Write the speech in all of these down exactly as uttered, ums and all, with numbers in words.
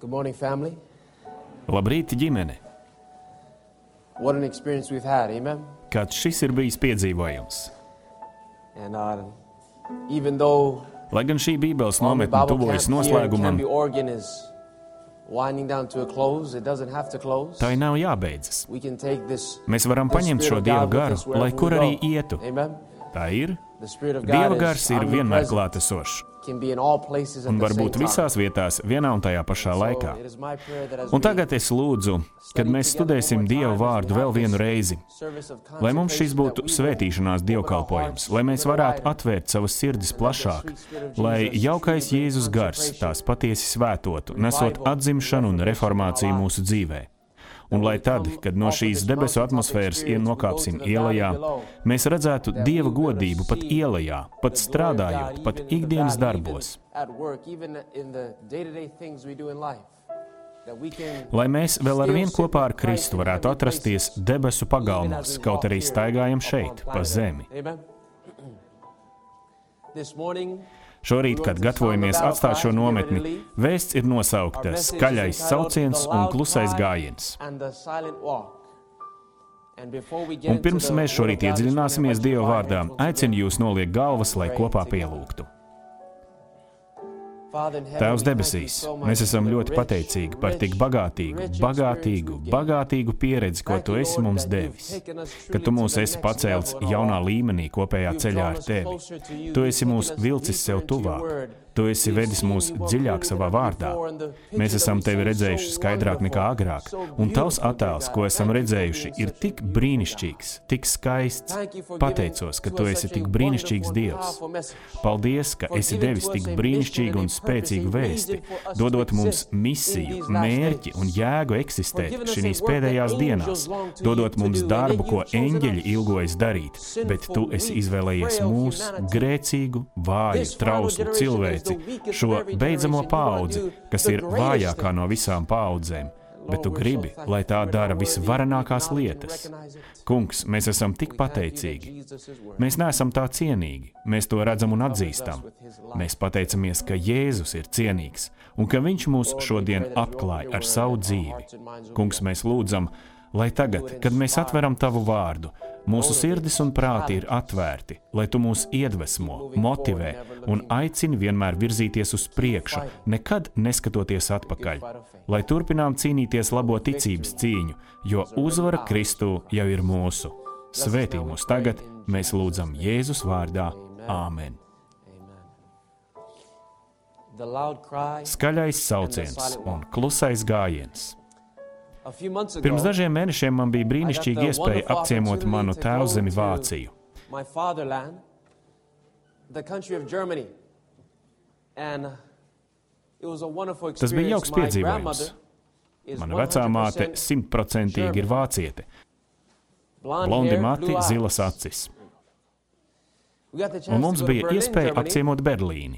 Good morning, family. Labrīt, ģimene! What an experience we've had, amen? Kāds šis ir bijis piedzīvojums. And uh, even though Lai gan šī Bībeles all the nometne Bible tuvojas camp here in noslēgumam, Canby, Oregon is winding down to a close, it doesn't have to close. tai nav jābeidzas. We can take this Mēs varam the paņemt Spirit šo of Dieva God with garu, us wherever lai we kur arī go. ietu. Amen. Tā ir. The Spirit of Dieva God gars is ir vienmēr omnipresent, klātesošs can be in all places at un the var same būt time. visās vietās vienā un tajā pašā laikā. So it is my prayer that as Un we tagad es lūdzu, kad mēs studēsim Dieva vārdu vēl vienu reizi, service of lai mums šis consecration būtu that we will svētīšanās dievkalpojums, lai mēs varētu atvērt savas sirdis plašāk, lai jaukais Jēzus gars tās patiesi svētotu, nesot atzimšanu un reformāciju mūsu dzīvē. Un lai tad, kad no šīs debesu atmosfēras ienokāpsim ielajā, mēs redzētu Dieva godību pat ielajā, pat strādājot, pat ikdienas darbos. Lai mēs vēl ar vien kopā ar Kristu varētu atrasties debesu pagalmos, kaut arī staigājam šeit, pa zemi. Šorīt, kad gatavojamies atstāt šo nometni, vēsts ir nosaukta Skaļais sauciens un klusais gājiens. Un pirms mēs šorīt iedziļināsimies Dieva vārdā, aicinu jūs noliekt galvas, lai kopā pielūgtu. Tēvs debesīs, mēs esam ļoti pateicīgi par tik bagātīgu, bagātīgu, bagātīgu pieredzi, ko Tu esi mums devis, ka Tu mūs esi pacēlis jaunā līmenī kopējā ceļā ar Tevi. Tu esi mūs vilcis sev tuvāk. Tu esi vedis mūs dziļāk savā vārdā. Mēs esam Tevi redzējuši skaidrāk nekā agrāk, un Tavs attēls, ko esam redzējuši, ir tik brīnišķīgs, tik skaists. Pateicos, ka Tu esi tik brīnišķīgs Dievs. Paldies, ka esi devis tik brīnišķīgu un spēcīgu vēsti, dodot mums misiju, mērķi un jēgu eksistēt šīs pēdējās dienās, dodot mums darbu, ko eņģeļi ilgojas darīt, bet Tu esi izvēlējies mūs, grēcīgu, vāju, trauslu cilvēci, šo beidzamo paudzi, kas ir vājākā no visām paudzēm, bet Tu gribi, lai tā dara visvarenākās lietas. Kungs, mēs esam tik pateicīgi. Mēs neesam tā cienīgi, mēs to redzam un atzīstam. Mēs pateicamies, ka Jēzus ir cienīgs un ka Viņš mūs šodien apklāj ar savu dzīvi. Kungs, mēs lūdzam, lai tagad, kad mēs atveram Tavu vārdu, mūsu sirdis un prāti ir atvērti, lai Tu mūs iedvesmo, motivē un aicini vienmēr virzīties uz priekšu, nekad neskatoties atpakaļ, lai turpinām cīnīties labo ticības cīņu, jo uzvara Kristū jau ir mūsu. Svētī mūs tagad, mēs lūdzam Jēzus vārdā. Āmen. Skaļais sauciens un klusais gājiens. Pirms dažiem mēnešiem man bija brīnišķīga iespēja apciemot manu tēvzemi Vāciju. Tas bija jauks piedzīvojums. Mana vecā māte simtprocentīgi ir vāciete. Blondi mati, zilas acis. Un mums bija iespēja apciemot Berlīni.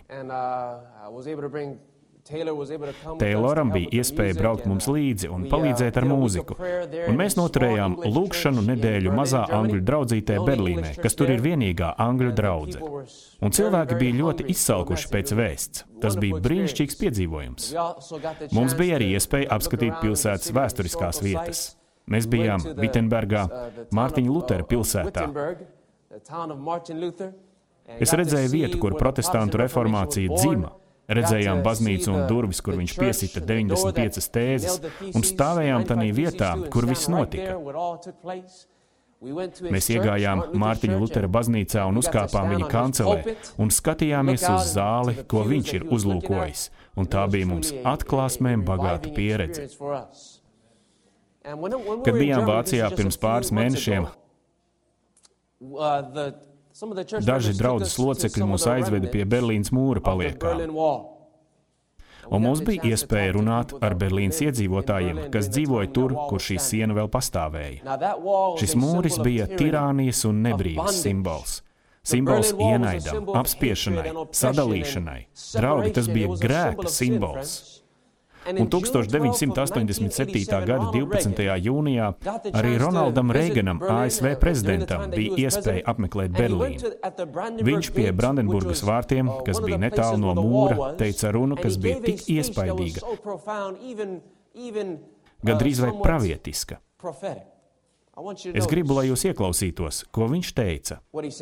Tayloram bija iespēja braukt mums līdzi un palīdzēt ar mūziku, un mēs noturējām lūgšanu nedēļu mazā angļu draudzītē Berlīnē, kas tur ir vienīgā angļu draudze. Un cilvēki bija ļoti izsalkuši pēc vēsts. Tas bija brīnišķīgs piedzīvojums. Mums bija arī iespēja apskatīt pilsētas vēsturiskās vietas. Mēs bijām Vittenbergā, Mārtiņa Lutera pilsētā. Es redzēju vietu, kur protestantu reformācija dzima. Redzējām baznīcu un durvis, kur viņš piesita deviņdesmit piecas tēzes, un stāvējām tanī vietā, kur viss notika. Mēs iegājām Mārtiņa Lutera baznīcā un uzkāpām viņa kancelē, un skatījāmies uz zāli, ko viņš ir uzlūkojis, un tā bija mums atklāsmēm bagāta pieredze. Kad bijām Vācijā pirms pāris mēnešiem, daži draudzes locekļi mūs aizveda pie Berlīnas mūra paliekām. Un mums bija iespēja runāt ar Berlīnas iedzīvotājiem, kas dzīvoja tur, kur šī siena vēl pastāvēja. Šis mūris bija tirānijas un nebrīvas simbols. Simbols ienaidam, apspiešanai, sadalīšanai. Draugi, tas bija grēka simbols. Un tukstovš deviņsimt astoņdesmit septītā gada divpadsmitajā jūnijā arī Ronaldam Reiganam, A S V prezidentam, bija iespēja apmeklēt Berlīnu. Viņš pie Brandenburgas vārtiem, kas bija netālu no mūra, teica runu, kas bija tik iespaidīga, gandrīz vai pravietiska. Es gribu, lai jūs ieklausītos, ko viņš teica.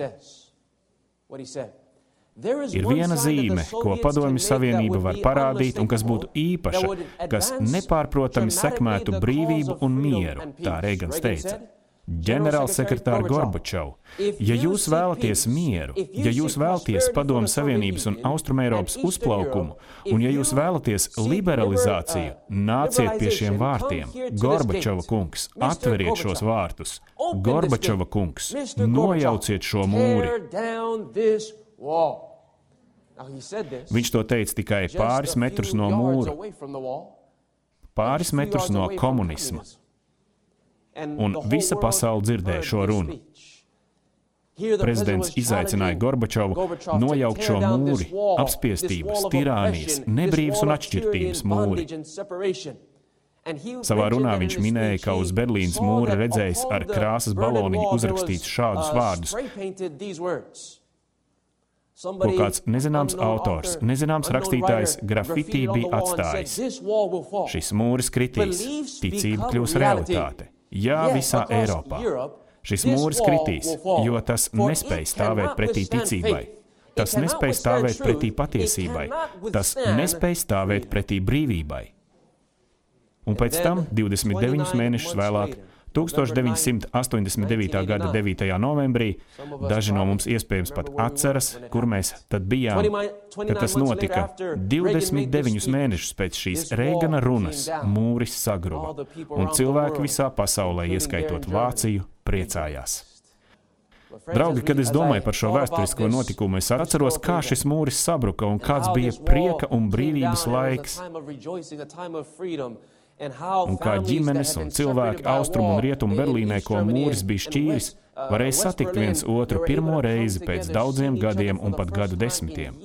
Ir viena zīme, ko Padomju Savienība var parādīt un kas būtu īpaša, kas nepārprotami sekmētu brīvību un mieru, tā Reigans teica. Ģenerālsekretāri Gorbačov, ja jūs vēlaties mieru, ja jūs vēlaties Padomju Savienības un Austrumeiropas uzplaukumu, un ja jūs vēlaties liberalizāciju, nāciet pie šiem vārtiem. Gorbačova kungs, atveriet šos vārtus. Gorbačova kungs, nojauciet šo mūri. Viņš to teica tikai pāris metrus no mūra, pāris metrus no komunisma. Un visa pasaule dzirdēja šo runu. Prezidents izaicināja Gorbačovu nojaukt šo mūri, apspiestības, tirānijas, nebrīvas un atšķirtības mūri. Savā runā viņš minēja, ka uz Berlīnas mūra redzējis ar krāsas baloniņu uzrakstīts šādus vārdus, ko kāds nezināms autors, nezināms rakstītājs grafitī bija atstājis. Šis mūris kritīs, ticība kļūs realitāte. Jā, visā Eiropā. Šis mūris kritīs, jo tas nespēj stāvēt pretī ticībai. Tas nespēj stāvēt pretī patiesībai. Tas nespēj stāvēt pretī brīvībai. Un pēc tam, divdesmit deviņus mēnešus vēlāk, tūkstoš deviņsimt astoņdesmit devītā gada devītajā novembrī, daži no mums iespējams pat atceras, kur mēs tad bijām, kad tas notika. divdesmit deviņus mēnešus pēc šīs Reigana runas mūris sagruva, un cilvēki visā pasaulē, ieskaitot Vāciju, priecājās. Draugi, kad es domāju par šo vēsturisko notikumu, es atceros, kā šis mūris sabruka un kāds bija prieka un brīvības laiks. Un kā ģimenes un cilvēki austrumu un rietumu Berlīnē, ko mūris bija šķīris, varēja satikt viens otru pirmo reizi pēc daudziem gadiem un pat gadu desmitiem.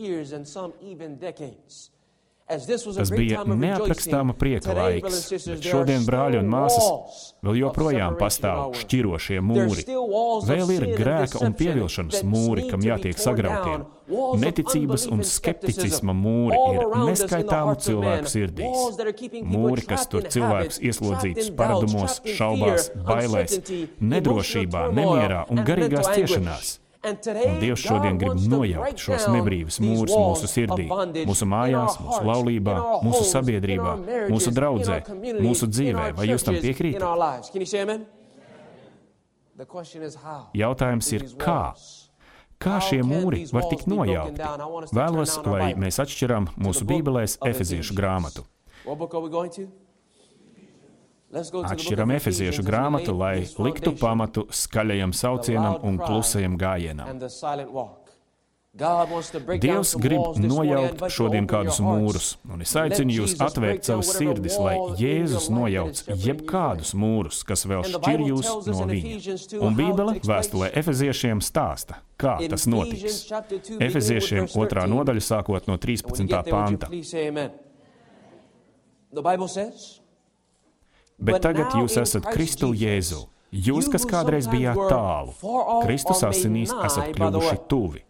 Tas bija neaprakstāma prieka laiks, bet šodien, brāļi un māsas, vēl joprojām pastāv šķirošie mūri. Vēl ir grēka un pievilšanas mūri, kam jātiek sagrautiem. Neticības un skepticisma mūri ir neskaitāmu cilvēku sirdīs. Mūri, kas tur cilvēkus ieslodzītus paradumos, šaubās, bailēs, nedrošībā, nemierā un garīgās ciešanās. Un Dievs šodien grib nojaukt šos nebrīvas mūrus mūsu sirdī, mūsu mājās, mūsu laulībā, mūsu sabiedrībā, mūsu draudzē, mūsu dzīvē. Vai jūs tam piekrītat? Jautājums ir, kā? Kā šie mūri var tikt nojaukti? Vēlos, lai mēs atšķiram mūsu bībelēs Efeziešu grāmatu. Atšķiram Efeziešu grāmatu, lai liktu pamatu skaļajam saucienam un klusajam gājienam. Dievs grib nojaukt šodien kādus mūrus, un es aicinu jūs atvērt savas sirdis, lai Jēzus nojauc jebkādus mūrus, kas vēl šķir jūs no viņa. Un Bībele vēstulē Efeziešiem stāsta, kā tas notiks. Efeziešiem otrā nodaļa sākot no trīspadsmitā panta. Bet tagad jūs esat Kristu Jēzu. Jūs, kas kādreiz bijāt tālu, Kristus asinīs esat kļuvuši tuvi.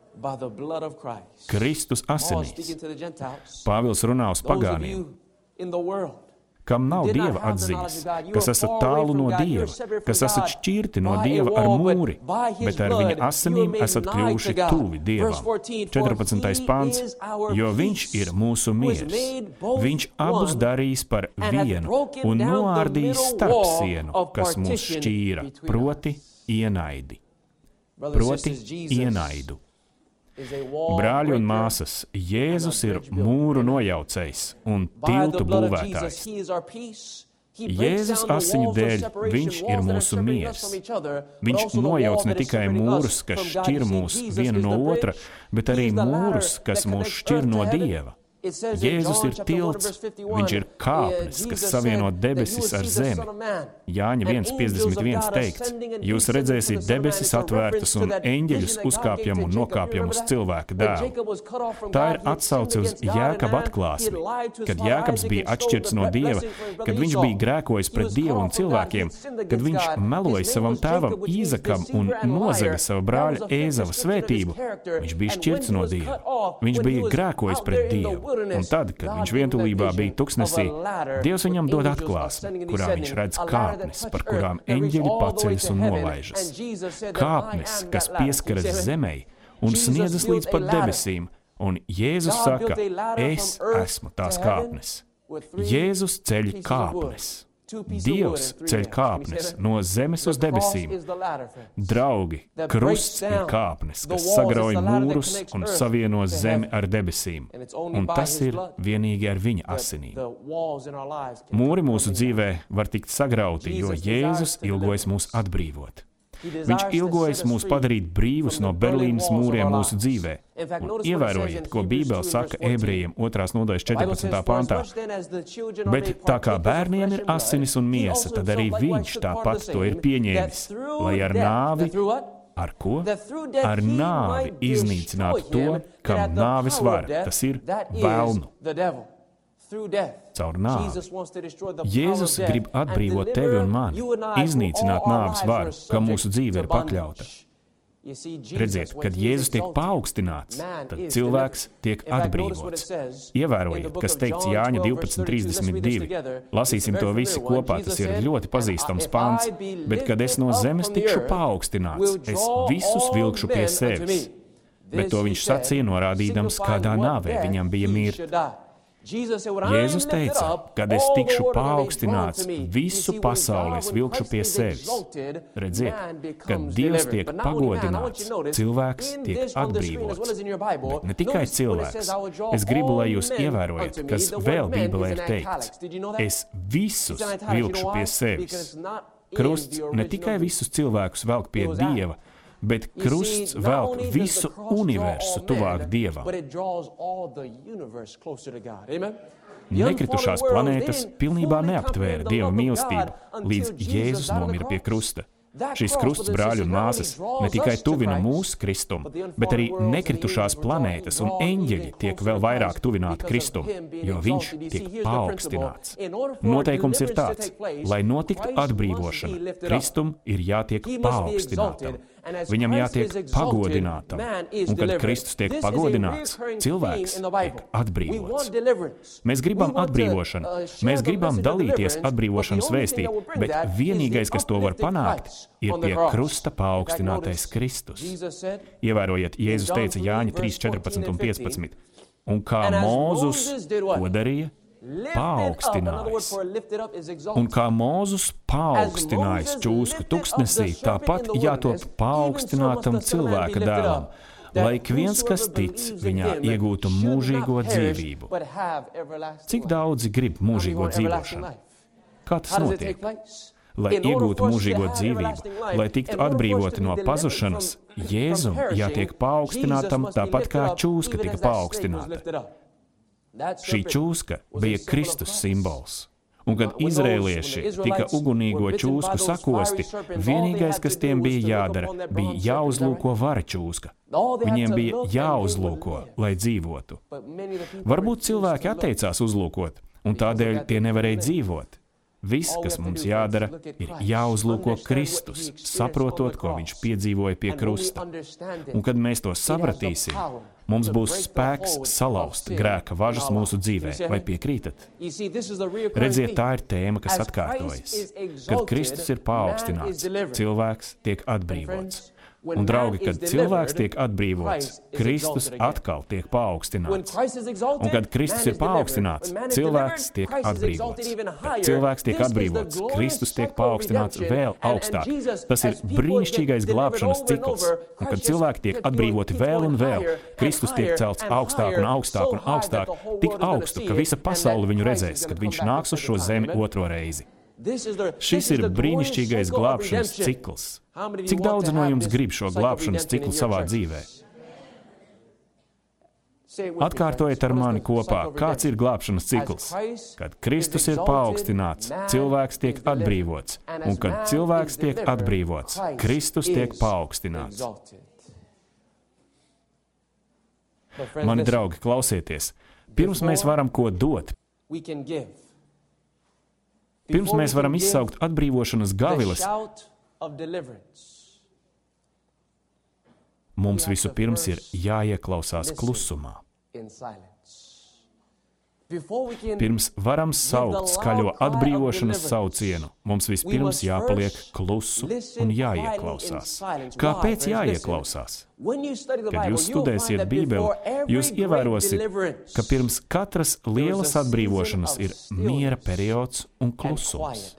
Kristus asinīs. Pāvils runā uz pagāniem, kam nav Dieva atziņas, kas esat tālu no Dieva, kas esat šķirti no Dieva ar mūri, bet ar viņa asinīm esat kļuvuši tuvi Dievam. četrpadsmitais pants, jo viņš ir mūsu miers. Viņš abus darīs par vienu un noārdīs starpsienu, kas mūs šķīra, proti ienaidi. Proti ienaidu. Brāļi un māsas, Jēzus ir mūru nojaucējs un tiltu būvētājs. Jēzus asiņu dēļ viņš ir mūsu miers. Viņš nojauc ne tikai mūrus, kas šķir mūs vienu no otra, bet arī mūrus, kas mūs šķir no Dieva. Jēzus ir tilts, viņš ir kāpnes, kas savieno debesis ar zemi. Jāņa viens piecdesmit viens teikts, jūs redzēsiet debesis atvērtas un eņģeļus uzkāpjam un nokāpjam uz cilvēka dēlu. Tā ir atsauce uz Jēkaba atklāsmi, kad Jēkabs bija atšķirts no Dieva, kad viņš bija grēkojis pret Dievu un cilvēkiem, kad viņš meloja savam tēvam Īzakam un nozaga sava brāļa Ēzava svētību, viņš bija šķirts no Dieva. Viņš bija grēkojis pret Dievu. Un tad, kad viņš vientulībā bija tuksnesī, Dievs viņam dod atklāsmi, kurā viņš redz kāpnes, par kurām eņģeļi paceļas un nolaižas. Kāpnes, kas pieskaras zemei un sniedzas līdz pat debesīm, un Jēzus saka, es esmu tās kāpnes. Jēzus ceļ kāpnes. Dievs ceļ kāpnes no zemes uz debesīm. Draugi, krusts ir kāpnes, kas sagrauj mūrus un savieno zemi ar debesīm. Un tas ir vienīgi ar viņa asinīm. Mūri mūsu dzīvē var tikt sagrauti, jo Jēzus ilgojas mūs atbrīvot. Viņš ilgojas mūs padarīt brīvus no Berlīnas mūriem mūsu dzīvē. Un ievērojiet, ko Bībele saka Ebrejiem otrās nodaļas četrpadsmitajā pantā. Bet tā kā bērniem ir asinis un miesa, tad arī viņš tāpat to ir pieņēmis, lai ar nāvi, ar ko? Ar nāvi iznīcinātu to, kam nāvis var, tas ir velnu. Caur nāvi. Jēzus grib atbrīvot tevi un mani, iznīcināt nāves varu, kam mūsu dzīve ir pakļauta. Redziet, kad Jēzus tiek paaugstināts, tad cilvēks tiek atbrīvots. Ievērojiet, kas teikts Jāņa divpadsmit trīsdesmit divi. Lasīsim to visi kopā, tas ir ļoti pazīstams pants. Bet, kad es no zemes tikšu paaugstināts, es visus vilkšu pie sevis. Bet to viņš sacīja norādīdams, kādā nāvē viņam bija mirt. Jēzus teica, kad es tikšu paaugstināts, visu pasauli es vilkšu pie sevis. Redziet, kad Dievs tiek pagodināts, cilvēks tiek atbrīvots. Bet ne tikai cilvēks. Es gribu, lai jūs ievērojat, kas vēl Bībelē ir teikts. Es visus vilkšu pie sevis. Krusts ne tikai visus cilvēkus velk pie Dieva, bet krusts velk visu universu tuvāk Dievam. Nekritušās planētas pilnībā neaptvēra Dieva mīlestību, līdz Jēzus nomira pie krusta. Šis krusts, brāļi un māsas, ne tikai tuvina mūs Kristum, bet arī nekritušās planētas un eņģeļi tiek vēl vairāk tuvināti Kristum, jo viņš tiek paaugstināts. Noteikums ir tāds, lai notiktu atbrīvošana, Kristum ir jātiek paaugstinātam. Viņam jātiek pagodinātam, un kad Kristus tiek pagodināts, cilvēks tiek atbrīvots. Mēs gribam atbrīvošanu, mēs gribam dalīties atbrīvošanas vēstī, bet vienīgais, kas to var panākt, ir pie krusta paaugstinātais Kristus. Ievērojiet, Jēzus teica Jāņa trīs, četrpadsmit un piecpadsmit. Un kā Mūzus ko darīja? Paaugstinājis. Un kā Mūzus paaugstinājis čūsku tuksnesī, tāpat jātop paaugstinātam cilvēka dēlam, lai ik viens, kas tic, viņā iegūtu mūžīgo dzīvību. Cik daudzi grib mūžīgo dzīvošanu? Kā tas notiek? Lai iegūtu mūžīgo dzīvību, lai tiktu atbrīvoti no pazušanas, Jēzum jātiek paaugstinātam tāpat kā čūska tika paaugstināta. Šī čūska bija Kristus simbols. Un kad izrēlieši tika ugunīgo čūsku sakosti, vienīgais, kas tiem bija jādara, bija jāuzlūko vara čūska. Viņiem bija jāuzlūko, lai dzīvotu. Varbūt cilvēki atteicās uzlūkot, un tādēļ tie nevarēja dzīvot. Viss, kas mums jādara, ir jāuzlūko Kristus, saprotot, ko viņš piedzīvoja pie krusta. Un kad mēs to sapratīsim, mums būs spēks salauzt grēka važas mūsu dzīvē. Vai piekrītat? Redziet, tā ir tēma, kas atkārtojas. Kad Kristus ir paaugstināts, cilvēks tiek atbrīvots. Un, draugi, kad cilvēks tiek atbrīvots, Kristus atkal tiek paaugstināts. Un, kad Kristus ir paaugstināts, cilvēks tiek atbrīvots. Kad cilvēks tiek atbrīvots, Kristus tiek paaugstināts vēl augstāk. Tas ir brīnišķīgais glābšanas cikls. Un, kad cilvēki tiek atbrīvoti vēl un vēl, Kristus tiek celts augstāk un augstāk un augstāk, tik augstu, ka visa pasaule viņu redzēs, kad viņš nāks uz šo zemi otro reizi. Šis ir brīnišķīgais glābšanas cikls. Cik daudz no jums grib šo glābšanas ciklu savā dzīvē? Atkārtojiet ar mani kopā, kāds ir glābšanas cikls. Kad Kristus ir paaugstināts, cilvēks tiek atbrīvots, un kad cilvēks tiek atbrīvots, Kristus tiek paaugstināts. Mani draugi, klausieties, pirms mēs varam ko dot, pirms mēs varam izsaukt atbrīvošanas gaviles, mums visu pirms ir jāieklausās klusumā. Pirms varam saukt skaļo atbrīvošanas saucienu, mums vispirms jāpaliek klusu un jāieklausās. Kāpēc jāieklausās? Kad jūs studēsiet Bībeli, jūs ievērosiet, ka pirms katras lielas atbrīvošanas ir miera periods un klusums.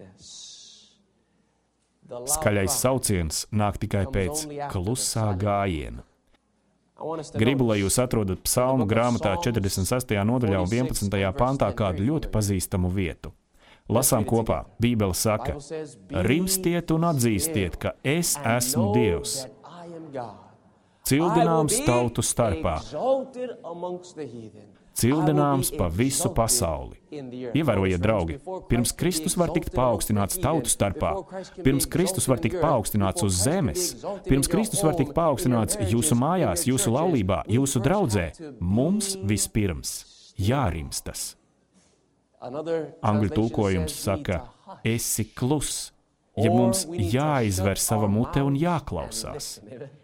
Skaļais sauciens nāk tikai pēc klusā gājiena. Gribu, lai jūs atrodat Psalmu grāmatā četrdesmit sestajā nodaļā un vienpadsmitajā pantā kādu ļoti pazīstamu vietu. Lasām kopā. Bībele saka: Rimstiet un atzīstiet, ka es esmu Dievs, cildināms tautu starpā, cildināms pa visu pasauli. Ievērojiet, draugi, pirms Kristus var tikt paaugstināts tautu starpā, pirms Kristus var tikt paaugstināts uz zemes, pirms Kristus var tikt paaugstināts jūsu mājās, jūsu laulībā, jūsu draudzē, mums vispirms jārimstas. Angļu tulkojums saka: esi klus, ja mums jāizver sava mute un jāklausās.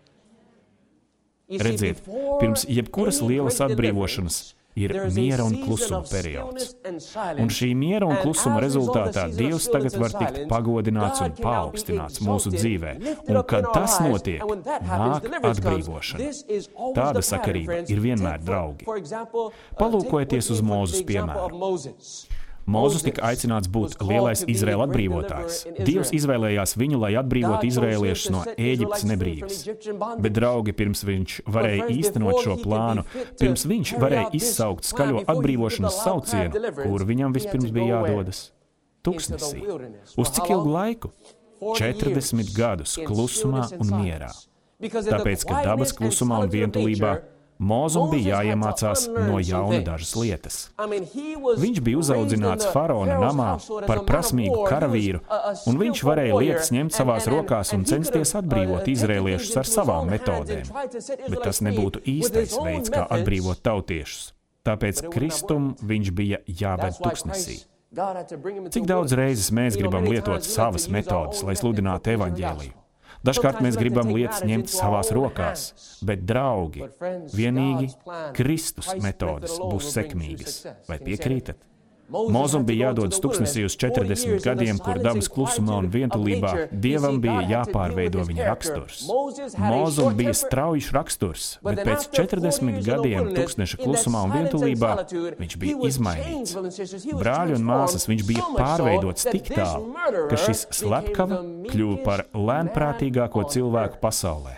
Redziet, pirms jebkuras lielas atbrīvošanas ir miera un klusuma periods. Un šī miera un klusuma rezultātā Dievs tagad var tikt pagodināts un paaugstināts mūsu dzīvē. Un kad tas notiek, nāk atbrīvošana. Tāda sakarība ir vienmēr, draugi. Palūkojieties uz Mūzes piemēru. Mūzes tika aicināts būt lielais Izraēla atbrīvotājs. Dievs izvēlējās viņu, lai atbrīvotu izraēliešus no Ēģiptes nebrības. Bet, draugi, pirms viņš varēja īstenot šo plānu, pirms viņš varēja izsaukt skaļo atbrīvošanas saucienu, kur viņam vispirms bija jādodas? Tuksnesī. Uz cik ilgu laiku? četrdesmit gadus klusumā un mierā. Tāpēc, ka dabas klusumā un vientulībā Mūzum bija jāiemācās no jauna dažas lietas. Viņš bija uzaudzināts faraona namā par prasmīgu karavīru, un viņš varēja lietas ņemt savās rokās un censties atbrīvot izraēliešus ar savām metodēm. Bet tas nebūtu īstais veids, kā atbrīvot tautiešus. Tāpēc Kristum viņš bija jāved tuksnesī. Cik daudz reizes mēs gribam lietot savas metodes, lai sludinātu evaņģēliju? Dažkārt mēs gribam lietas ņemt savās rokās, bet, draugi, vienīgi Kristus metodes būs sekmīgas. Vai piekrītat? Mūzum bija jādodas tuksnesī uz četrdesmit gadiem, kur dabas klusumā un vientulībā Dievam bija jāpārveido viņa raksturs. Mūzum bija straujš raksturs, bet pēc četrdesmit gadiem tuksneša klusumā un vientulībā viņš bija izmainīts. Brāļi un māsas, viņš bija pārveidots tik tālu, ka šis slepkava kļuva par lēnprātīgāko cilvēku pasaulē.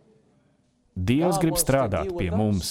Dievs grib strādāt pie mums,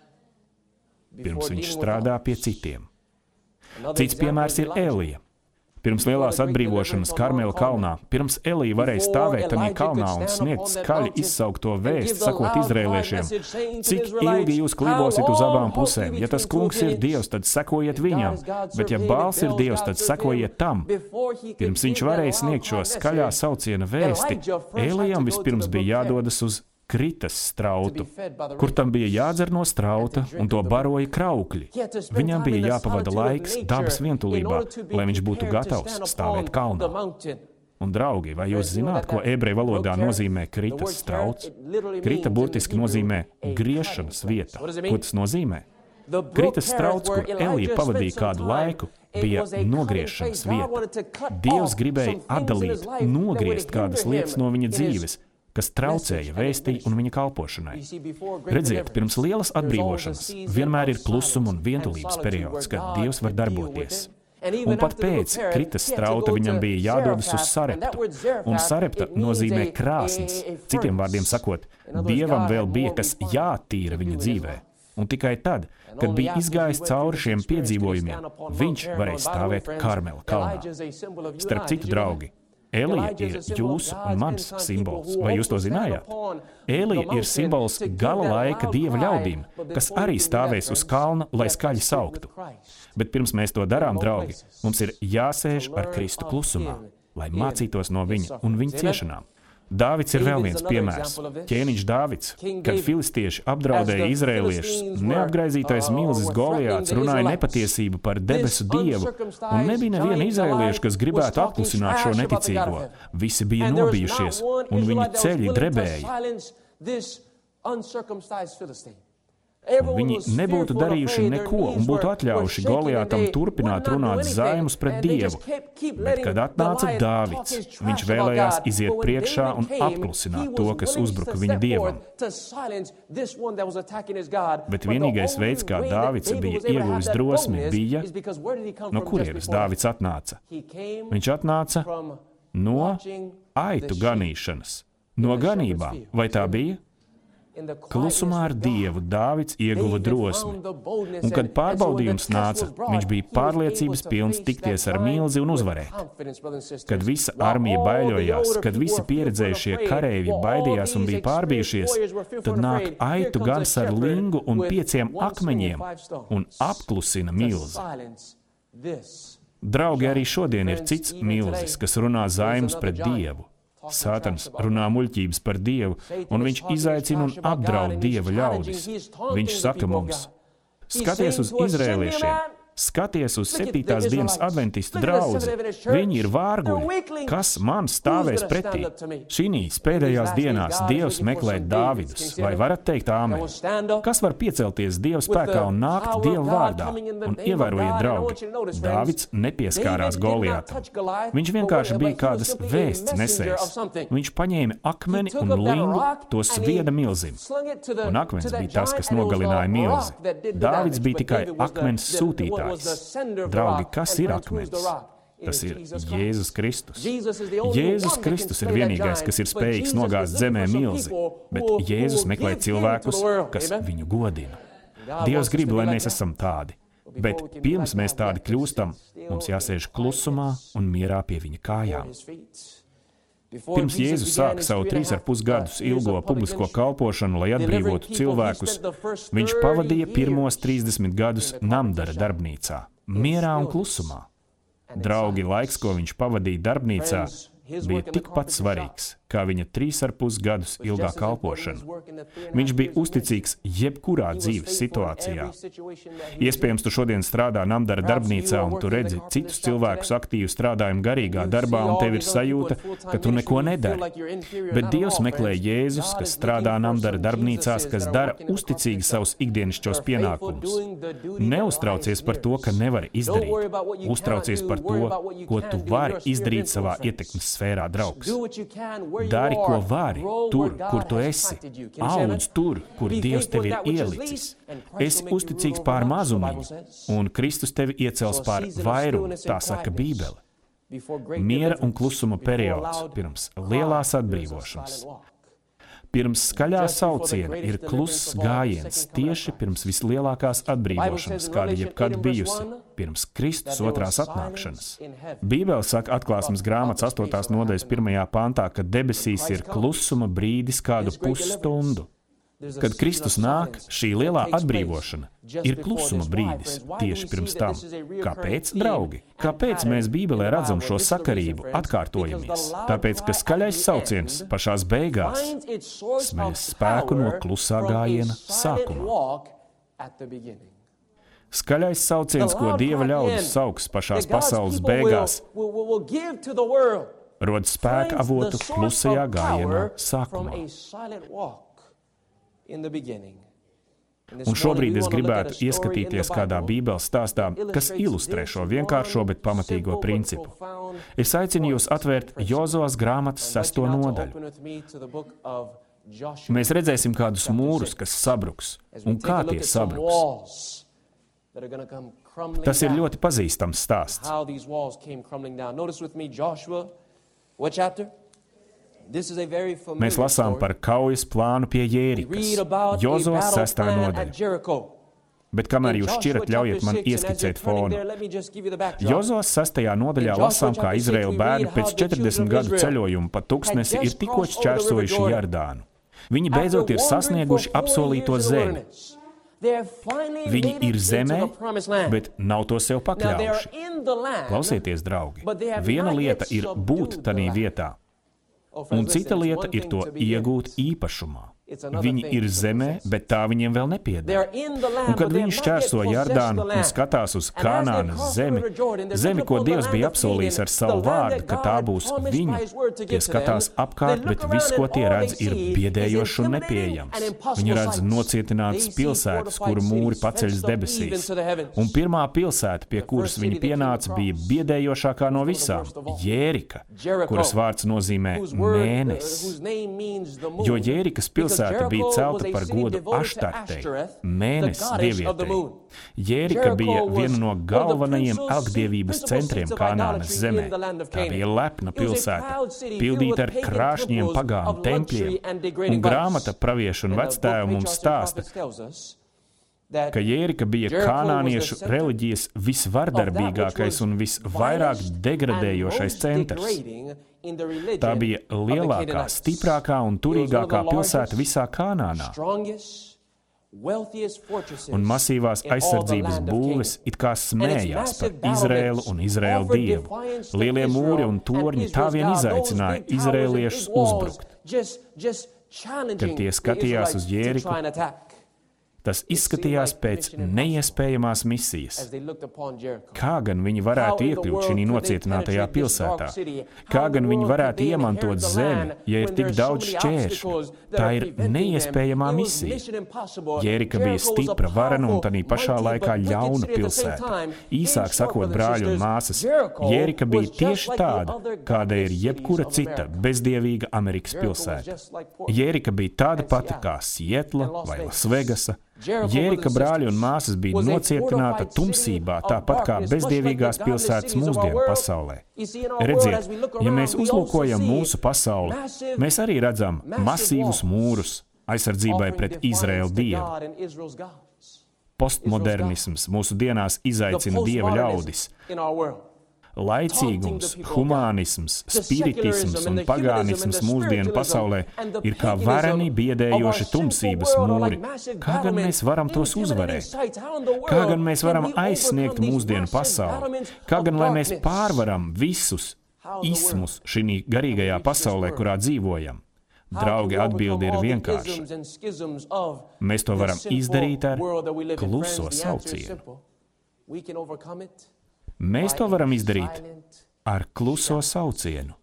pirms viņš strādā pie citiem. Cits piemērs ir Elija. Pirms lielās atbrīvošanas Karmela kalnā, pirms Elija varēja stāvēt tajā kalnā un sniegt skaļi izsaukto vēsti, sakot izraēliešiem: cik ilgi jūs klībosiet uz abām pusēm? Ja tas kungs ir Dievs, tad sekojiet viņam, bet ja Bāls ir Dievs, tad sekojiet tam. Pirms viņš varēja sniegt šo skaļā sauciena vēsti, Elijam vispirms bija jādodas uz Kritas strautu, kur tam bija jādzer no strauta, un to baroja kraukļi. Viņam bija jāpavada laiks dabas vientulībā, lai viņš būtu gatavs stāvēt kalnā. Un, draugi, vai jūs zināt, ko ebreju valodā nozīmē Kritas strauts? Krita burtiski nozīmē griešanas vieta. Ko tas nozīmē? Kritas strauts, kur Elija pavadīja kādu laiku, bija nogriešanas vieta. Dievs gribēja atdalīt, nogriezt kādas lietas no viņa dzīves, kas traucēja vēstī un viņa kalpošanai. Redziet, pirms lielas atbrīvošanas vienmēr ir klusuma un vientulības periods, kad Dievs var darboties. Un pat pēc Kritas strauta viņam bija jādodas uz Sareptu. Un Sarepta nozīmē krāsnes. Citiem vārdiem sakot, Dievam vēl bija kas jātīra viņa dzīvē. Un tikai tad, kad bija izgājis cauri šiem piedzīvojumiem, viņš varēja stāvēt Karmela kalnā. Starp citu, draugi, Elija ir jūsu un mans simbols. Vai jūs to zinājāt? Elija ir simbols gala laika dieva ļaudīm, kas arī stāvēs uz kalna, lai skaļi sauktu. Bet pirms mēs to darām, draugi, mums ir jāsēž ar Kristu klusumā, lai mācītos no viņa un viņa ciešanām. Dāvids ir vēl viens piemērs. Ķēniņš Dāvids, kad filistieši apdraudēja izraēliešus, neapgraizītais milzis Goliāts runāja nepatiesību par debesu dievu, un nebija neviena izraēlieša, kas gribētu apklusināt šo neticīgo. Visi bija nobijušies, un viņu ceļi drebēja. Un viņi nebūtu darījuši neko un būtu atļaujuši Goliātam turpināt runāt zaimus pret Dievu. Bet, kad atnāca Dāvids, viņš vēlējās iziet priekšā un apklusināt to, kas uzbruka viņa dievam. Bet vienīgais veids, kā Dāvids bija ieguvis drosmi, bija, no kurienes Dāvids atnāca. Viņš atnāca no aitu ganīšanas, no ganībām. Vai tā bija? Klusumā ar Dievu Dāvids ieguva drosmi, un kad pārbaudījums nāca, viņš bija pārliecības pilns tikties ar milzi un uzvarēt. Kad visa armija baiļojās, kad visi pieredzējušie kareivji baidījās un bija pārbijušies, tad nāk aitu gans ar lingu un pieciem akmeņiem un apklusina milzi. Draugi, arī šodien ir cits milzis, kas runā zaimus pret Dievu. Sātans runā muļķības par Dievu, un viņš izaicina un apdraud Dieva ļaudis. Viņš saka mums: skaties uz izrēliešiem, skaties uz septītās dienas adventistu draudzi. Viņi ir vārguļi, kas man stāvēs pretī. Šīs pēdējās dienās Dievs meklē Dāvidus. Vai varat teikt āmen? Kas var piecelties Dieva spēkā un nākt Dieva vārdā? Un ievērojiet, draugi, Dāvids nepieskārās Goliātam. Viņš vienkārši bija kādas vēsts nesējs. Viņš paņēma akmeni un lingu, to svieda milzim. Un akmens bija tas, kas nogalināja milzi. Dāvids bija tikai akmens sūtītājs. Draugi, kas ir akmens? Tas ir Jēzus Kristus. Jēzus Kristus ir vienīgais, kas ir spējīgs nogāzt zemē milzi, bet Jēzus meklē cilvēkus, kas viņu godina. Dievs grib, lai mēs esam tādi, bet pirms mēs tādi kļūstam, mums jāsēž klusumā un mierā pie viņa kājām. Pirms Jēzus sāka savu trīs ar pus gadus ilgo publisko kalpošanu, lai atbrīvotu cilvēkus, viņš pavadīja pirmos trīsdesmit gadus Namdara darbnīcā, mierā un klusumā. Draugi, laiks, ko viņš pavadīja darbnīcā, bija tikpat svarīgs, kā viņa trīs ar pus gadus ilgā kalpošana. Viņš bija uzticīgs jebkurā dzīves situācijā. Iespējams, tu šodien strādā Namdara darbnīcā, un tu redzi citus cilvēkus aktīvi strādājumu garīgā darbā, un tev ir sajūta, ka tu neko nedari. Bet Dievs meklē Jēzus, kas strādā Namdara darbnīcās, kas dara uzticīgi savus ikdienišķos pienākumus. Neuztraucies par to, ka nevari izdarīt. Uztraucies par to, ko tu vari izdarīt savā ietekmes sfērā, draugs. Dari, ko vari, tur, kur tu esi. Audz tur, kur Dievs tevi ir ielicis. Esi uzticīgs pār mazumiņu, un Kristus tevi iecels pār vairumu, tā saka Bībele. Miera un klusuma periods pirms lielās atbrīvošanas. Pirms skaļā sauciena ir kluss gājiens tieši pirms vislielākās atbrīvošanas, kāda jebkad bijusi, pirms Kristus otrās atnākšanas. Bībele saka Atklāsmes grāmatas astotās nodaļas pirmajā pantā, ka debesīs ir klusuma brīdis kādu pusstundu. Kad Kristus nāk, šī lielā atbrīvošana ir klusuma brīdis tieši pirms tam. Kāpēc, draugi? Kāpēc mēs Bībelē redzam šo sakarību, atkārtojamies? Tāpēc, ka skaļais sauciens pašās beigās smeļas spēku no klusā gājiena sākumā. Skaļais sauciens, ko Dieva ļaudis sauks pašās pasaules beigās, rod spēka avotu klusajā gājienā sākumā. Un šobrīd es gribētu ieskatīties kādā Bībeles stāstā, kas ilustrē šo vienkāršo, bet pamatīgo principu. Es aicinu jūs atvērt Jozuas grāmatas sesto nodaļu. Mēs redzēsim kādus mūrus, kas sabruks, un kā tie sabruks. Tas ir ļoti pazīstams stāsts. Mēs lasām par kaujas plānu pie Jērikas, Jozuas sestā nodaļa. Bet kamēr jūs šķirat, ļaujiet man ieskicēt fonu. Jozos sastajā nodaļā lasām, kā Izraēla bērni pēc četrdesmit gadu ceļojuma pa tuksnesi ir tikko šķērsojuši Jordānu. Viņi beidzot ir sasnieguši apsolīto zemi. Viņi ir zemē, bet nav to sev pakļāvuši. Klausieties, draugi, viena lieta ir būt tanī vietā, un cita lieta ir to iegūt īpašumā. Viņi ir zemē, bet tā viņiem vēl nepieder. Un kad viņi šķērso Jordānu un skatās uz Kanānas zemi, zemi, ko Dievs bija apsolījis ar savu vārdu, ka tā būs viņu, tie skatās apkārt, bet viss, ko tie redz, ir biedējošs un nepieejams. Viņi redz nocietinātas pilsētas, kuru mūri paceļas debesīs. Un pirmā pilsēta, pie kuras viņi pienāca, bija biedējošākā no visām - Jērika, kuras vārds nozīmē mēnesis. Jo Jērikas pilsēta bija celta par godu Aštartei, mēnesis dievietei. Jērika bija viena no galvenajiem elkdievības centriem Kanānas zemē. Tā bija lepna pilsēta, pildīta ar krāšņiem pagānu tempļiem, un grāmata praviešu un vectēvu mums stāsta, ka Jērika bija kanāniešu reliģijas visvardarbīgākais un visvairāk degradējošais centrs. Tā bija lielākā, stiprākā un turīgākā pilsēta visā Kanānā. Un masīvās aizsardzības būves it kā smējās par Izraēlu un Izraēlu dievu. Lielie mūri un torņi tā vien izaicināja izraēliešus uzbrukt. Kad tie skatījās uz Jēriku, tas izskatījās pēc neiespējamās misijas. Kā gan viņi varētu iekļūt šī nocietinātajā pilsētā? Kā gan viņi varētu iemantot zemi, ja ir tik daudz šķēršļu? Tā ir neiespējamā misija. Jērika bija stipra, varena un tanī pašā laikā ļauna pilsēta. Īsāk sakot, brāļi un māsas, Jērika bija tieši tāda, kāda ir jebkura cita bezdievīga Amerikas pilsēta. Jērika bija tāda pati kā Sietla vai Lasvegasa. Jērika brāļi un māsas bija nocietināta tumsībā, tāpat kā bezdievīgās pilsētas mūsdienu pasaulē. Redziet, ja mēs uzlūkojam mūsu pasauli, mēs arī redzam masīvus mūrus aizsardzībai pret Izraēlu dievu. Postmodernisms mūsu dienās izaicina dieva ļaudis. Laicīgums, humānisms, spiritisms un pagānisms mūsdienu pasaulē ir kā vareni biedējoši tumsības mūri. Kā gan mēs varam tos uzvarēt? Kā gan mēs varam aizsniegt mūsdienu pasauli? Kā gan lai mēs pārvaram visus ismus šī garīgajā pasaulē, kurā dzīvojam? Draugi, atbildi ir vienkārša. Mēs to varam izdarīt ar kluso saucienu. Mēs to varam izdarīt ar kluso saucienu.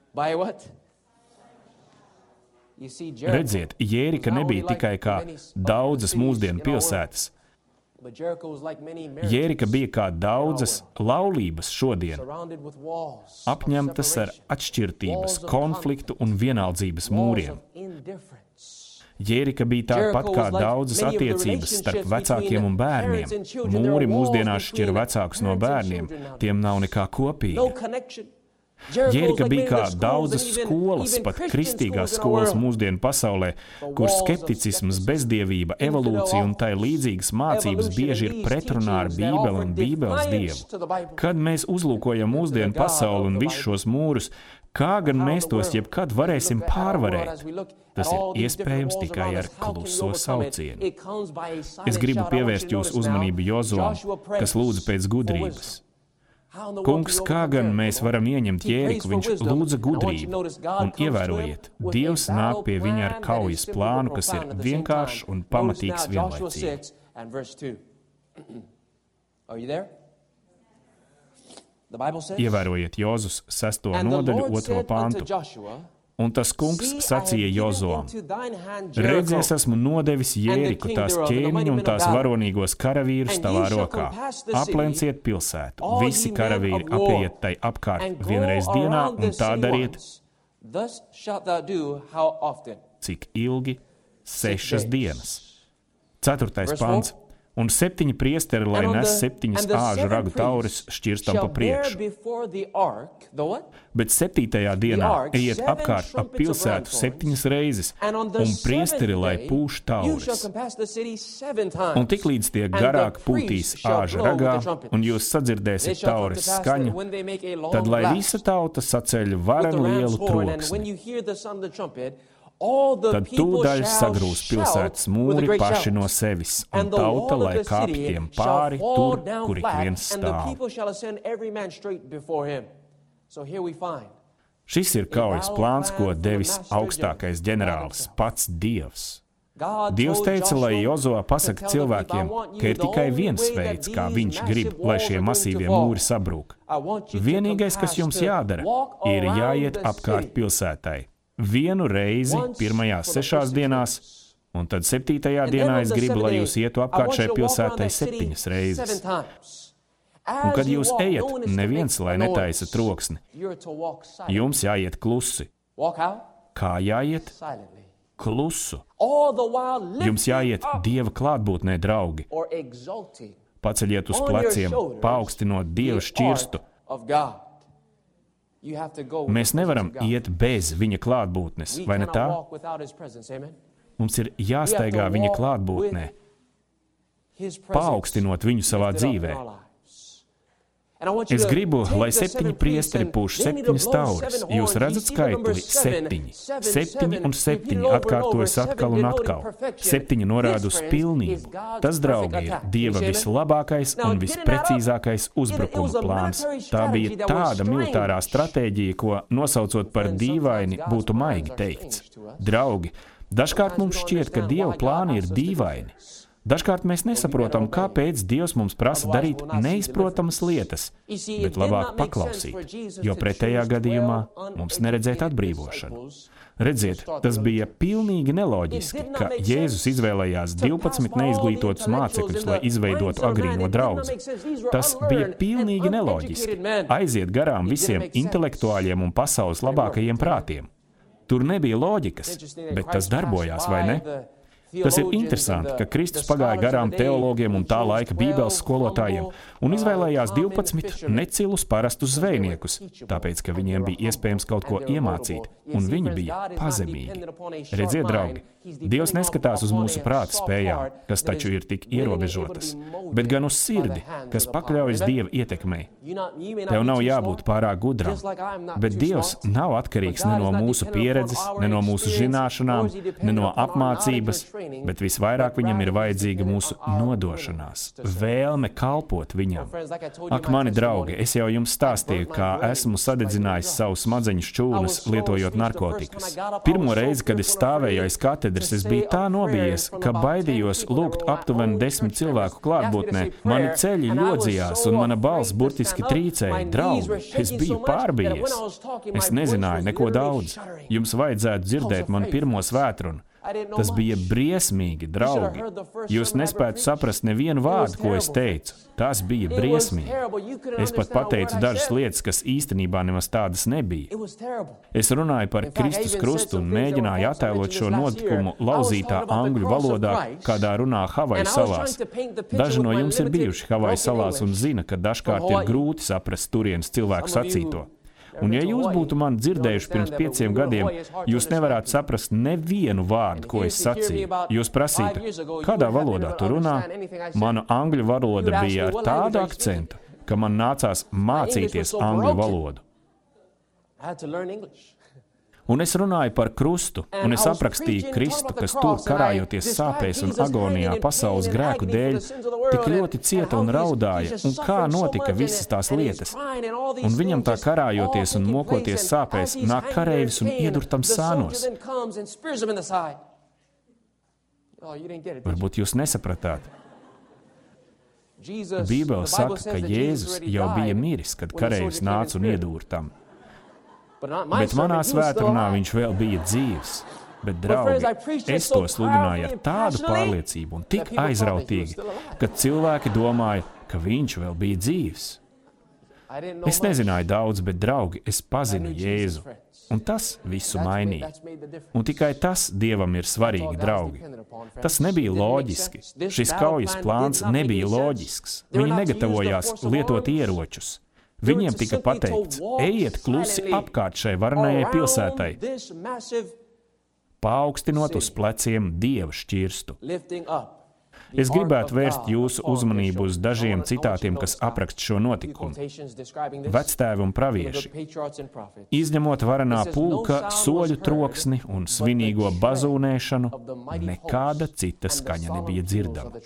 Redziet, Jērika nebija tikai kā daudzas mūsdienu pilsētas. Jērika bija kā daudzas laulības šodien, apņemtas ar atšķirtības, konfliktu un vienaldzības mūriem. Jērika bija tāpat kā daudzas attiecības starp vecākiem un bērniem. Mūri mūsdienās šķir vecākus no bērniem, tiem nav nekā kopīga. Jērika bija kā daudzas skolas, pat kristīgās skolas mūsdienu pasaulē, kur skepticisms, bezdievība, evolūcija un tai līdzīgas mācības bieži ir pretrunā ar Bībeli un Bībeles dievu. Kad mēs uzlūkojam mūsdienu pasauli un visus šos mūrus, kā gan mēs tos jebkad varēsim pārvarēt? Tas ir iespējams tikai ar kluso saucienu. Es gribu pievērst jūsu uzmanību Jozuam, kas lūdza pēc gudrības. Kungs, kā gan mēs varam ieņemt Jēriku, viņš lūdza gudrību. Un ievērojiet, Dievs nāk pie viņa ar kaujas plānu, kas ir vienkāršs un pamatīgs vienlaicīgi. Ievērojiet Jozus sesto nodaļu, otro pantu. Un tas kungs sacīja Jozuam: redzi, es esmu nodevis Jēriku, tās ķēniņu un tās varonīgos karavīrus tavā rokā. Aplenciet pilsētu, visi karavīri apiet tai apkārt vienreiz dienā un tā dariet. Cik ilgi? Sešas dienas. Ceturtais pants. Un septiņi priesteri, lai nes septiņas āžu ragu tauris, šķirstam pa priekšu. Bet septītajā dienā ejiet apkārt ap pilsētu septiņas reizes, un priesteri, lai pūš tauris. Un tiklīdz tie garāk pūtīs āža ragā, un jūs sadzirdēsiet tauris skaņu, tad lai visa tauta saceļ varen lielu troksni. Tad tūdaļ sagrūs pilsētas mūri paši no sevis, un tauta, lai kāpj tiem pāri tur, kur ik viens stāv. Šis ir kaujas plāns, ko devis augstākais ģenerālis, pats Dievs. Dievs teica, lai Jozo pasaka cilvēkiem, ka ir tikai viens veids, kā viņš grib, lai šie masīvie mūri sabrūk. Vienīgais, kas jums jādara, ir jāiet apkārt pilsētai. Vienu reizi pirmajās sešās dienās, un tad septītajā dienā es gribu, lai jūs ietu apkārt šai pilsētai septiņas reizes. Un kad jūs ejat, neviens, lai netaisa troksni, jums jāiet klusi. Kā jāiet? Klusu. Jums jāiet Dieva klātbūtnē, draugi. Paceļiet uz pleciem, paaugstinot Dieva šķirstu. Mēs nevaram iet bez viņa klātbūtnes, vai ne tā? Mums ir jāstaigā viņa klātbūtnē, paaugstinot viņu savā dzīvē. Es gribu, lai septiņi priesteri pūš septiņas tauras. Jūs redzat skaitli? Septiņi. Septiņi un septiņi atkārtojas atkal un atkal. Septiņi norāda uz pilnību. Tas, draugi, ir Dieva vislabākais un visprecīzākais uzbrukuma plāns. Tā bija tāda militārā stratēģija, ko, nosaucot par dīvaini, būtu maigi teikts. Draugi, dažkārt mums šķiet, ka Dieva plāni ir dīvaini. Dažkārt mēs nesaprotam, kāpēc Dievs mums prasa darīt neizprotamas lietas, bet labāk paklausīt, jo pretējā gadījumā mums neredzēt atbrīvošanu. Redziet, tas bija pilnīgi neloģiski, ka Jēzus izvēlējās divpadsmit neizglītotus mācekļus, lai izveidotu agrīno draudzi. Tas bija pilnīgi neloģiski. Aiziet garām visiem intelektuāļiem un pasaules labākajiem prātiem. Tur nebija loģikas, bet tas darbojās, vai ne? Tas ir interesanti, ka Kristus pagāja garām teologiem un tā laika bībeles skolotājiem un izvēlējās divpadsmit necilus parastus zvejniekus, tāpēc, ka viņiem bija iespējams kaut ko iemācīt, un viņi bija pazemīgi. Redziet, draugi, Dievs neskatās uz mūsu prāta spējām, kas taču ir tik ierobežotas, bet gan uz sirdi, kas pakļaujas Dieva ietekmei. Tev nav jābūt pārāk gudram, bet Dievs nav atkarīgs ne no mūsu pieredzes, ne no mūsu zināšanām, ne no apmācības, bet visvairāk viņam ir vajadzīga mūsu nodošanās, vēlme kalpot viņam. Ak, mani draugi, es jau jums stāstīju, kā esmu sadedzinājis savu smadzeņu šķūnes, lietojot narkotikas. Pirmo reizi, kad es stāvēju aiz katedras, es biju tā nobijies, ka baidījos lūgt aptuveni desmit cilvēku klātbūtnē. Mani ceļi ļodzījās un mana balss burtiski trīcēja. Draugi, es biju pārbijies. Es nezināju neko daudz. Jums vajadzētu dzirdēt manu pirmo svētrunu. Tas bija briesmīgi, draugi. Jūs nespētu saprast nevienu vārdu, ko es teicu. Tas bija briesmīgi. Es pat pateicu dažas lietas, kas īstenībā nemaz tādas nebija. Es runāju par Kristus krustu un mēģināju attēlot šo notikumu lauzītā angļu valodā, kādā runā Havaju salās. Daži no jums ir bijuši Havaju salās un zina, ka dažkārt ir grūti saprast turienes cilvēku sacīto. Un ja jūs būtu mani dzirdējuši pirms pieciem gadiem, jūs nevarētu saprast nevienu vārdu, ko es sacīju. Jūs prasītu, kādā valodā tu runā? Mana angļu valoda bija ar tādu akcentu, ka man nācās mācīties angļu valodu. Un es runāju par krustu, un es aprakstīju Kristu, kas tur karājoties sāpēs un agonijā pasaules grēku dēļ, tik ļoti cieta un raudāja, un kā notika visas tās lietas. Un viņam tā karājoties un mokoties sāpēs, nāk kareivis un iedur tam sānos. Varbūt jūs nesapratāt. Bībele saka, ka Jēzus jau bija miris, kad kareivis nāca un iedūra tam. Bet manā svētrunā viņš vēl bija dzīvs. Bet, draugi, es to sludināju ar tādu pārliecību un tik aizrautīgi, ka cilvēki domāja, ka viņš vēl bija dzīvs. Es nezināju daudz, bet, draugi, es pazinu Jēzu. Un tas visu mainīja. Un tikai tas Dievam ir svarīgi, draugi. Tas nebija loģiski. Šis kaujas plāns nebija loģisks. Viņi negatavojās lietot ieročus. Viņiem tika pateikts, ejiet klusi apkārt šai varenajai pilsētai, paaugstinot uz pleciem Dieva šķirstu. Es gribētu vērst jūsu uzmanību uz dažiem citātiem, kas apraksta šo notikumu. Vectēvi un pravieši. Izņemot varenā pulka soļu troksni un svinīgo bazūnēšanu, nekāda cita skaņa nebija dzirdama.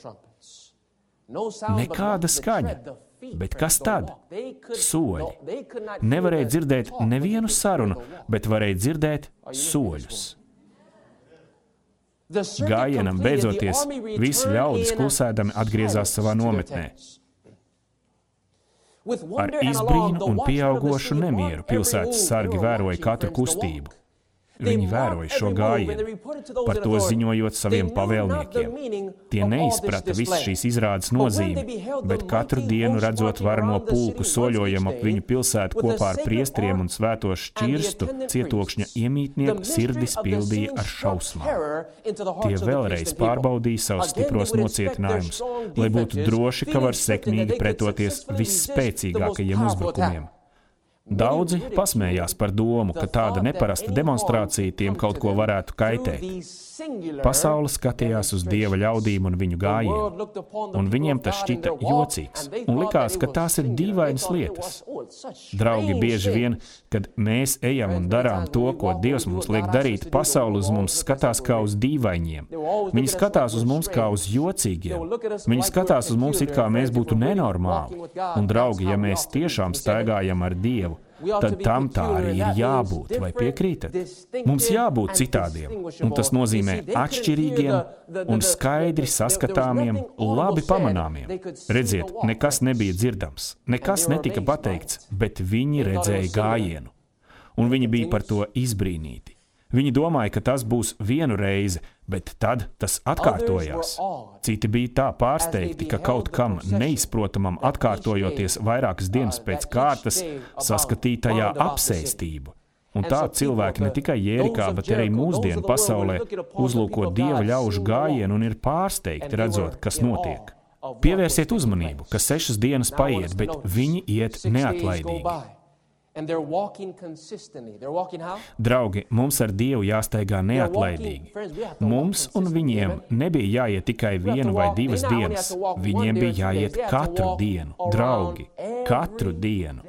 Nekāda skaņa, bet kas tad? Soļi. Nevarēja dzirdēt nevienu sarunu, bet varēja dzirdēt soļus. Gājienam beidzoties, visi ļaudis klusēdami atgriezās savā nometnē. Ar izbrīnu un pieaugošu nemieru pilsētas sargi vēroja katru kustību. Viņi vēroja šo gājienu, par to ziņojot saviem pavēlniekiem. Tie neizprata visas šīs izrādes nozīmi, bet katru dienu redzot vareno pulku soļojam ap viņu pilsētu kopā ar priesteriem un svēto šķirstu, cietokšņa iemītnieku sirdis pildīja ar šausmām. Tie vēlreiz pārbaudīja savus stipros nocietinājumus, lai būtu droši, ka var sekmīgi pretoties visspēcīgākajiem uzbrukumiem. Daudzi pasmējās par domu, ka tāda neparasta demonstrācija tiem kaut ko varētu kaitēt. Pasaule skatījās uz Dieva ļaudīm un viņu gājienu, un viņiem tas šķita jocīgs, un likās, ka tās ir dīvainas lietas. Draugi, bieži vien, kad mēs ejam un darām to, ko Dievs mums liek darīt, pasaule uz mums skatās kā uz dīvainiem. Viņi skatās uz mums kā uz jocīgiem. Viņi skatās uz mums it kā mēs būtu nenormāli. Un, draugi, ja mēs tiešām staigājam ar Dievu, tad tam tā arī ir jābūt, vai piekrītat? Mums jābūt citādiem, un tas nozīmē atšķirīgiem un skaidri saskatāmiem, labi pamanāmiem. Redziet, nekas nebija dzirdams, nekas netika pateikts, bet viņi redzēja gājienu, un viņi bija par to izbrīnīti. Viņi domāja, ka tas būs vienu reizi, bet tad tas atkārtojās. Citi bija tā pārsteigti, ka kaut kam neizprotamam atkārtojoties vairākas dienas pēc kārtas saskatīja tajā apsēstību. Un tā cilvēki ne tikai Jērikā, bet arī mūsdienu pasaulē uzlūko Dieva ļaužu gājienu un ir pārsteigti redzot, kas notiek. Pievērsiet uzmanību, ka sešas dienas paiet, bet viņi iet neatlaidīgi. Draugi, mums ar Dievu jāstaigā neatlaidīgi. Mums un viņiem nebija jāiet tikai vienu vai divas dienas. Viņiem bija jāiet katru dienu. Draugi, katru dienu.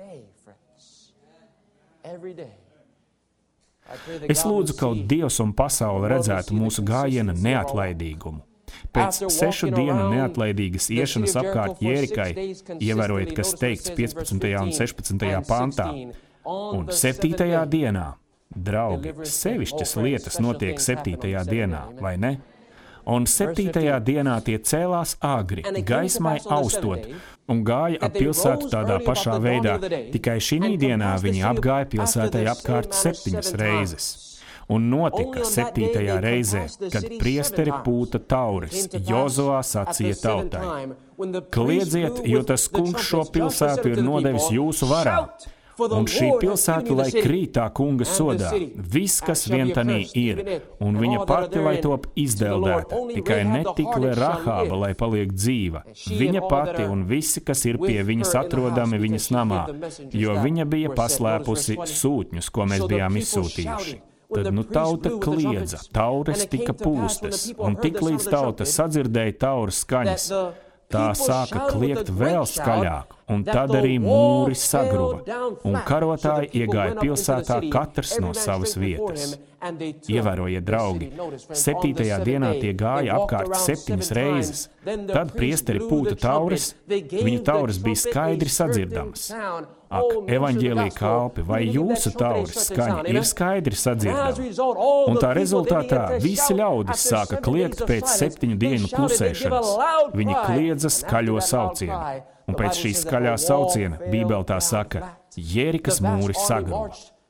Es lūdzu, ka Dievs un pasaule redzētu mūsu gājiena neatlaidīgumu. Pēc sešu dienu neatlaidīgas iešanas apkārt Jērikai, ievērojot, kas teikts piecpadsmitajā un sešpadsmitajā pantā, un septītajā dienā, draugi, sevišķas lietas notiek septītajā dienā, vai ne? Un septītajā dienā tie cēlās agri, gaismai austot, un gāja ap pilsētu tādā pašā veidā, tikai šī dienā viņi apgāja pilsētai apkārt septiņas reizes. Un notika septītajā reizē, kad priesteri pūta tauris, Jozoā sacīja tautai: Kliedziet, jo tas kungs šo pilsētu ir nodevis jūsu varā, un šī pilsēta, lai krīt tā kunga sodā, viss, kas vien tanī ir, un viņa pati, lai top izdeldēta, tikai ne tikai Rahāba, lai paliek dzīva, viņa pati un visi, kas ir pie viņas atrodami viņas namā, jo viņa bija paslēpusi sūtņus, ko mēs bijām izsūtījuši. Tad nu tauta kliedza, taures tika pūstas, un tik līdz tauta sadzirdēja tauras skaņas, tā sāka kliegt vēl skaļāk, un tad arī mūri sagruva, un karotāji iegāja pilsētā katrs no savas vietas. Ievērojiet, draugi, septītajā dienā tie gāja apkārt septiņas reizes, tad priesteri pūta tauris, viņu tauris bija skaidri sadzirdamas. Ak, evaņģēlija kalpi, vai jūsu tauras skaņa ir skaidri sadzirdama? Un tā rezultātā visi ļaudis sāka kliegt pēc septiņu dienu klusēšanas. Viņi kliedza skaļo saucienu. Un pēc šīs skaļā sauciena Bībele tā saka: Jērikas mūri sagruva.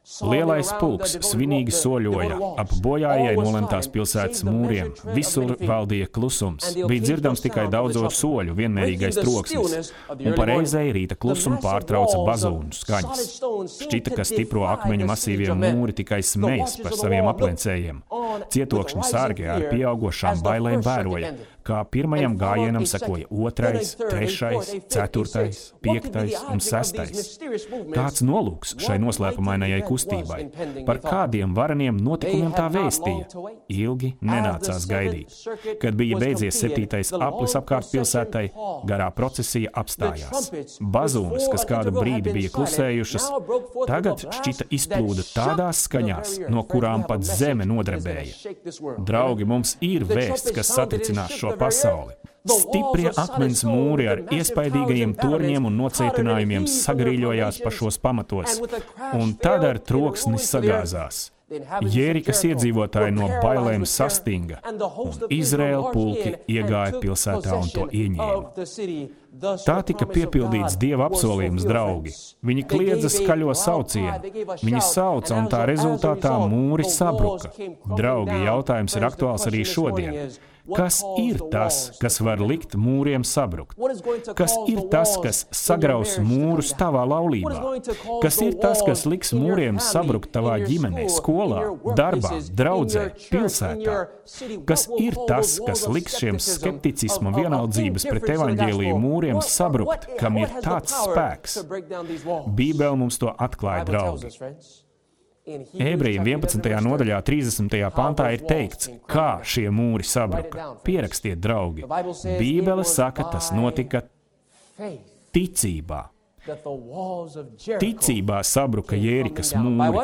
Lielais pulks svinīgi soļoja ap bojājai nolemtās pilsētas mūriem. Visur valdīja klusums. Bija dzirdams tikai daudzoru soļu, vienmērīgais troksnis. Un pareizēji rīta klusumu pārtrauca bazūnu skaņas. Šķita, ka stipro akmeņu masīvie mūri tikai smejas par saviem aplencējiem. Cietokšņu sārgi ar pieaugošām bailēm vēroja, kā pirmajam gājienam sekoja otrais, trešais, ceturtais, piektais un sestais. Kāds nolūks šai noslēpumainajai kustībai? Par kādiem vareniem notikumiem tā vēstīja? Ilgi nenācās gaidīt. Kad bija beidzies septītais aplis apkārt pilsētai, garā procesija apstājās. Bazūnas, kas kādu brīdi bija klusējušas, tagad šķita izplūda tādās skaņās, no kurām pat zeme nodrebēja. Draugi, mums ir vēsts, kas satricinās šo pasauli. Stiprie akmens mūri ar iespaidīgajiem torņiem un nocietinājumiem sagrīļojās pašos pamatos, un tad ar troksni sagāzās. Jērikas iedzīvotāji no bailēm sastinga, un Izraēla pulki iegāja pilsētā un to ieņēma. Tā tika piepildīts Dieva apsolījums, draugi. Viņi kliedza skaļo saucienu. Viņi sauca, un tā rezultātā mūri sabruka. Draugi, jautājums ir aktuāls arī šodien. Kas ir tas, kas var likt mūriem sabrukt? Kas ir tas, kas sagraus mūrus tavā laulībā? Kas ir tas, kas liks mūriem sabrukt tavā ģimenē, skolā, darbā, draudzē, pilsētā? Kas ir tas, kas liks šiem skepticisma vienaldzības pret evaņģēliju mūriem sabrukt, kam ir tāds spēks? Bībele mums to atklāja, draugi. Ebrejiem vienpadsmitajā nodaļā, trīsdesmitajā pantā ir teikts, kā šie mūri sabruka. Pierakstiet, draugi. Bībele saka, tas notika ticībā. Ticībā sabruka Jērikas mūri.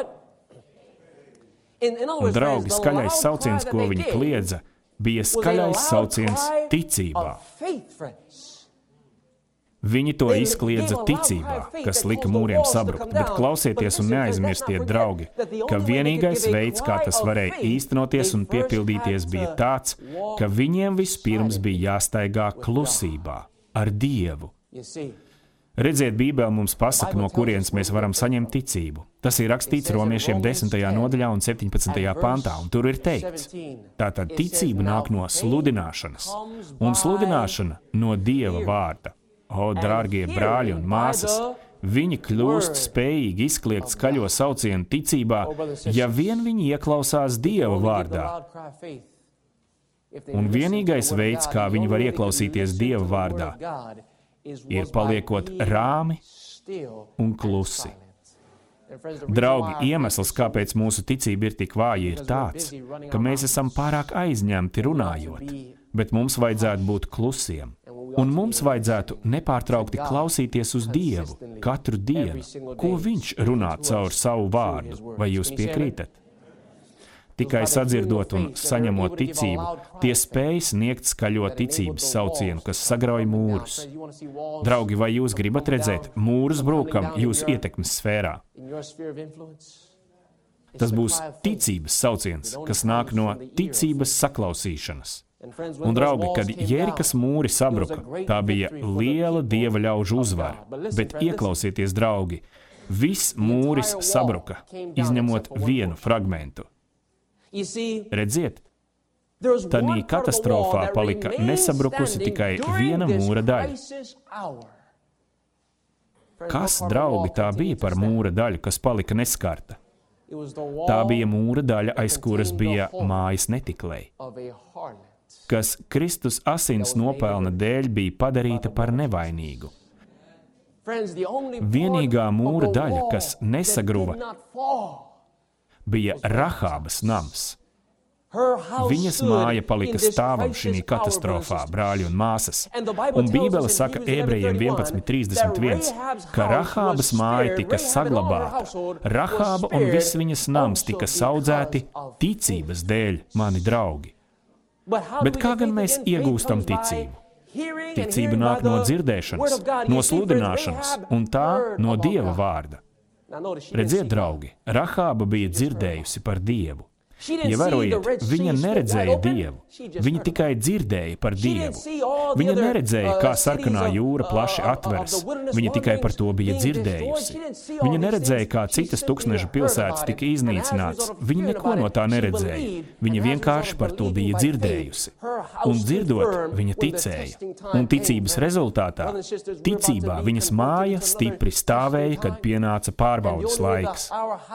Un, draugi, skaļais sauciens, ko viņi kliedza, bija skaļais sauciens ticībā. Viņi to izkliedza ticībā, kas lika mūriem sabrukt, bet klausieties un neaizmirstiet, draugi, ka vienīgais veids, kā tas varēja īstenoties un piepildīties, bija tāds, ka viņiem vispirms bija jāstaigā klusībā ar Dievu. Redziet, Bībele mums pasaka, no kurienes mēs varam saņemt ticību. Tas ir rakstīts Romiešiem desmitajā nodaļā un septiņpadsmitajā pantā, un tur ir teikts. Tātad ticība nāk no sludināšanas, un sludināšana no Dieva vārda. O, dārgie brāļi un māsas, viņi kļūst spējīgi izkliegt skaļo saucienu ticībā, ja vien viņi ieklausās Dieva vārdā. Un vienīgais veids, kā viņi var ieklausīties Dieva vārdā, ir paliekot rāmi un klusi. Draugi, iemesls, kāpēc mūsu ticība ir tik vāja, ir tāds, ka mēs esam pārāk aizņemti runājot, bet mums vajadzētu būt klusiem. Un mums vajadzētu nepārtraukti klausīties uz Dievu katru dienu, ko Viņš runā caur savu vārdu. Vai jūs piekrītat? Tikai sadzirdot un saņemot ticību, tie spēj sniegt skaļo ticības saucienu, kas sagrauj mūrus. Draugi, vai jūs gribat redzēt mūrus brūkam jūsu ietekmes sfērā? Tas būs ticības sauciens, kas nāk no ticības saklausīšanas. Un, draugi, kad Jērikas mūri sabruka, tā bija liela Dieva ļaužu uzvara, bet ieklausieties, draugi, viss mūris sabruka, izņemot vienu fragmentu. Redziet, tanī katastrofā palika nesabrukusi tikai viena mūra daļa. Kas, draugi, tā bija par mūra daļu, kas palika neskarta? Tā bija mūra daļa, aiz kuras bija mājas netiklei, kas Kristus asins nopelna dēļ bija padarīta par nevainīgu. Vienīgā mūra daļa, kas nesagruva, bija Rahābas nams. Viņas māja palika stāvam šī katastrofā, brāļi un māsas. Un Bībele saka Ebrejiem vienpadsmit trīsdesmit viens, ka Rahābas māja tika saglabāta. Rahāba un viss viņas nams tika saudzēti ticības dēļ, mani draugi. Bet kā gan mēs iegūstam ticību? Ticība nāk no dzirdēšanas, no sludināšanas, un tā no Dieva vārda. Redziet, draugi, Rahāba bija dzirdējusi par Dievu. Ievērojiet, viņa neredzēja Dievu, viņa tikai dzirdēja par Dievu. Viņa neredzēja, kā sarkanā jūra plaši atveras, viņa tikai par to bija dzirdējusi. Viņa neredzēja, kā citas tūkstneša pilsētas tika iznīcinātas, viņa neko no tā neredzēja, viņa vienkārši par to bija dzirdējusi. Un dzirdot, viņa ticēja, un ticības rezultātā, ticībā viņas māja stipri stāvēja, kad pienāca pārbaudes laiks.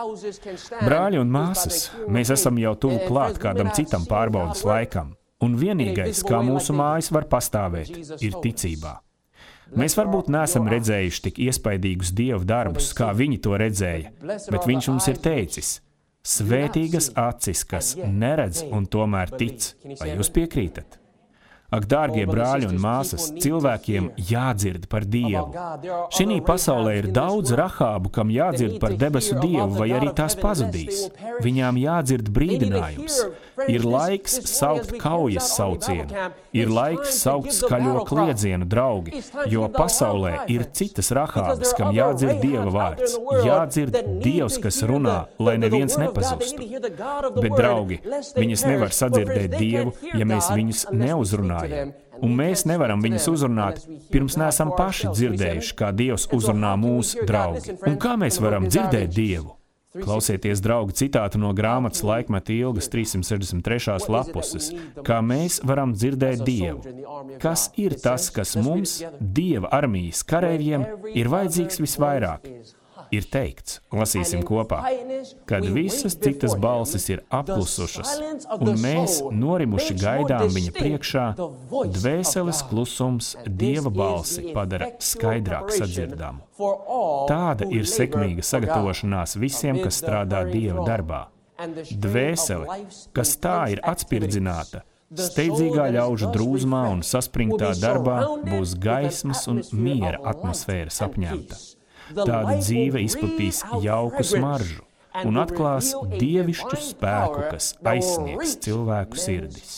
Brāļi un māsas, mēs esam jau tuvu klāt kādam citam pārbaudes laikam, un vienīgais, kā mūsu mājas var pastāvēt, ir ticībā. Mēs varbūt neesam redzējuši tik iespaidīgus Dieva darbus, kā viņi to redzēja, bet viņš mums ir teicis: svētīgas acis, kas neredz un tomēr tic. Vai jūs piekrītat? Ak, dārgie brāļi un māsas, cilvēkiem jādzird par Dievu. Šī pasaulē ir daudz Rahābu, kam jādzird par debesu Dievu, vai arī tās pazudīs. Viņām jādzird brīdinājums. Ir laiks saukt kaujas saucienu. Ir laiks saukt skaļo kliedzienu, draugi, jo pasaulē ir citas Rahābas, kam jādzird Dieva vārds. Jādzird Dievs, kas runā, lai neviens nepazustu. Bet, draugi, viņas nevar sadzirdēt Dievu, ja mēs viņus neuzrunājam. Un mēs nevaram viņus uzrunāt, pirms neesam paši dzirdējuši, kā Dievs uzrunā mūsu draugi. Un kā mēs varam dzirdēt Dievu? Klausieties, draugi, citātu no grāmatas Laikmeta ilgas trīssimt sešdesmit trešās lapuses, kā mēs varam dzirdēt Dievu. Kas ir tas, kas mums, Dieva armijas kareiviem, ir vajadzīgs visvairāk? Ir teikts, lasīsim kopā, kad visas citas balsis ir apklusušas, un mēs norimuši gaidām viņa priekšā, dvēseles klusums Dieva balsi padara skaidrāk sadzirdamu. Tāda ir sekmīga sagatavošanās visiem, kas strādā Dieva darbā. Dvēsele, kas tā ir atspirdzināta, steidzīgā ļaužu drūzmā un saspringtā darbā, būs gaismas un miera atmosfēras apņemta. Tāda dzīve izplatīs jauku smaržu un atklās dievišķu spēku, kas aizsniegs cilvēku sirdis.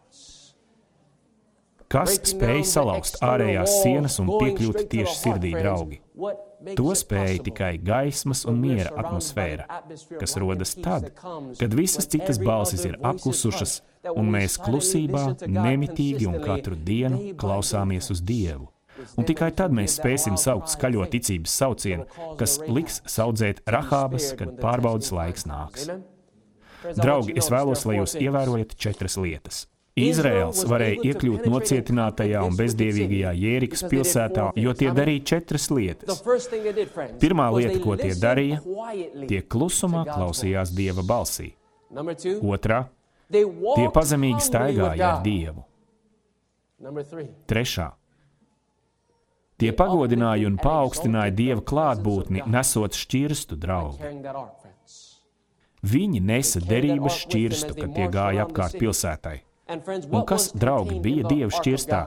Kas spēj salauzt ārējās sienas un piekļūt tieši sirdī, draugi? To spēja tikai gaismas un miera atmosfēra, kas rodas tad, kad visas citas balsis ir apklusušas, un mēs klusībā, nemitīgi un katru dienu klausāmies uz Dievu. Un tikai tad mēs spēsim saukt skaļo ticības saucienu, kas liks saudzēt Rahābas, kad pārbaudes laiks nāks. Draugi, es vēlos, lai jūs ievērojat četras lietas. Izraels varēja iekļūt nocietinātajā un bezdievīgajā Jērikas pilsētā, jo tie darīja četras lietas. Pirmā lieta, ko tie darīja, tie klusumā klausījās Dieva balsī. Otrā, tie pazemīgi staigāja ar Dievu. Trešā, tie pagodināja un paaugstināja Dieva klātbūtni, nesot šķirstu, draugi. Viņi nesa derības šķirstu, kad tie gāja apkārt pilsētai. Un kas, draugi, bija Dieva šķirstā?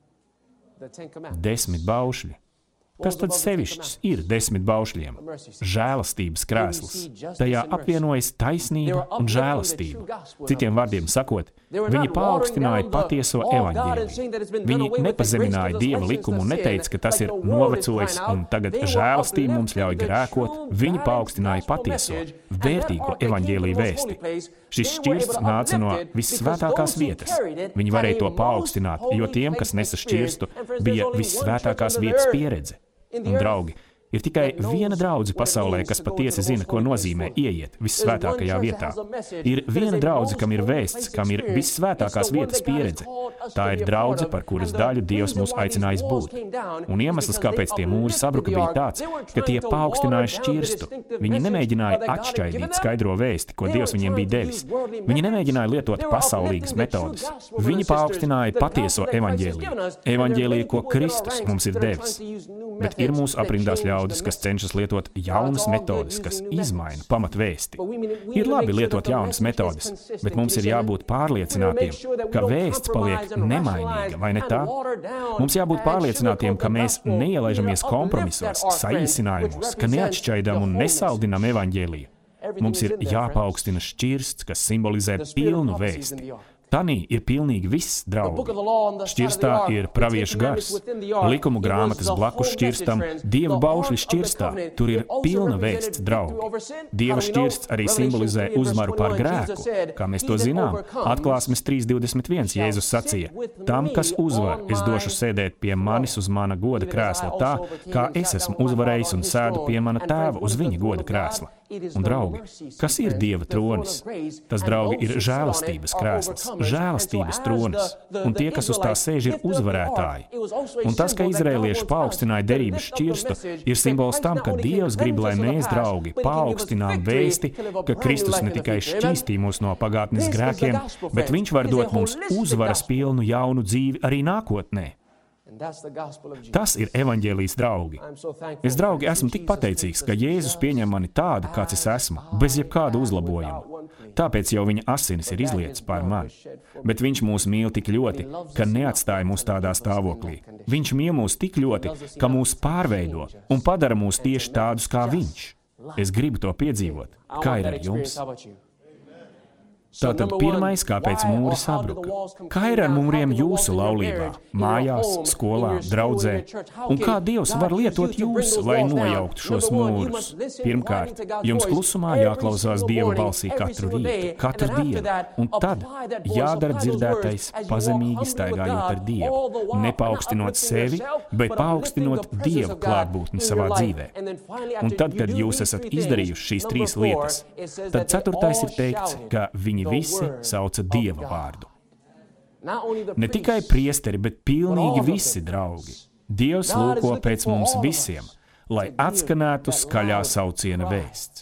Desmit baušļi. Kas tad sevišķs ir desmit baušļiem? Žēlastības krēsls. Tajā apvienojas taisnība un žēlastība. Citiem vārdiem sakot, viņi paaugstināja patieso evaņģēliju. Viņi nepazemināja Dieva likumu un neteica, ka tas ir novecojis un tagad žēlastība mums ļauj grēkot. Viņi paaugstināja patieso, vērtīgo evaņģēliju vēsti. Šis šķirsts nāca no vissvētākās vietas. Viņi varēja to paaugstināt, jo tiem, kas nesa šķirstu, bija vissvētākās vietas pieredze. Un, draugi, ir tikai viena draudze pasaulē, kas patiesi zina, ko nozīmē ieiet vissvētākajā vietā. Ir viena draudze, kam ir vēsts, kam ir vissvētākās vietas pieredze. Tā ir draudze, par kuras daļu Dievs mūs aicinājis būt. Un iemesls, kāpēc tie mūri sabruka, bija tāds, ka tie paaugstināja šķirstu. Viņi nemēģināja atšķaidīt skaidro vēsti, ko Dievs viņiem bija devis. Viņi nemēģināja lietot pasaulīgas metodes. Viņi paaugstināja patieso evaņģēliju. Evaņģēliju, ko Kristus mums ir devis. Bet ir mūsu aprindās ļaudis, kas cenšas lietot jaunas metodes, kas izmaina pamatvēsti. Ir labi lietot jaunas metodes, bet mums ir jābūt pārliecinātiem, ka vēsts paliek nemainīga, vai ne tā? Mums jābūt pārliecinātiem, ka mēs neielaižamies kompromisos, saīsinājumos, ka neatšķaidām un nesaldinām evaņģēliju. Mums ir jāpaaugstina šķirsts, kas simbolizē pilnu vēsti. Tanī ir pilnīgi viss, draugi. Šķirstā ir praviešu gars, likumu grāmatas blakus šķirstam, Dieva baušļi šķirstā, tur ir pilna vēsts, draugi. Dieva šķirsts arī simbolizē uzvaru pār grēku. Kā mēs to zinām, Atklāsmes trīs divdesmit viens Jēzus sacīja: tam, kas uzvar, es došu sēdēt pie manis uz mana goda krēsla tā, kā es esmu uzvarējis un sēdu pie mana tēva uz viņa goda krēsla. Un, draugi, kas ir Dieva tronis? Tas, draugi, ir žēlastības krēsls, žēlastības tronis, un tie, kas uz tā sēž, ir uzvarētāji. Un tas, ka izraēlieši paaugstināja derības šķirstu, ir simbols tam, ka Dievs grib, lai mēs, draugi, paaugstinām vēsti, ka Kristus ne tikai šķīstī mūs no pagātnes grēkiem, bet viņš var dot mums uzvaras pilnu jaunu dzīvi arī nākotnē. Tas ir evaņģēlijs, draugi. Es, draugi, esmu tik pateicīgs, ka Jēzus pieņem mani tādu, kāds es esmu, bez jebkāda uzlabojuma. Tāpēc jau viņa asinis ir izlietas pār mani. Bet viņš mūs mīl tik ļoti, ka neatstāja mūs tādā stāvoklī. Viņš mīl mūs tik ļoti, ka mūs pārveido un padara mūs tieši tādus kā viņš. Es gribu to piedzīvot. Kā ir ar jums? Tātad pirmais, kāpēc mūri sabruka. Kā ir ar mūriem jūsu laulībā, mājās, skolā, draudzē? Un kā Dievs var lietot jūs, lai nojauktu šos mūrus? Pirmkārt, jums klusumā jāklausās Dieva balsī katru rītu, katru dienu. Un tad jādara dzirdētais pazemīgi staigājot ar Dievu. Nepaukstinot sevi, bet paaugstinot Dieva klātbūtni savā dzīvē. Un tad, kad jūs esat izdarījuši šīs trīs lietas, tad ceturtais ir teikts, ka viņi visi sauca Dieva vārdu. Ne tikai priesteri, bet pilnīgi visi, draugi. Dievs lūko pēc mums visiem, lai atskanētu skaļā sauciena vēsts.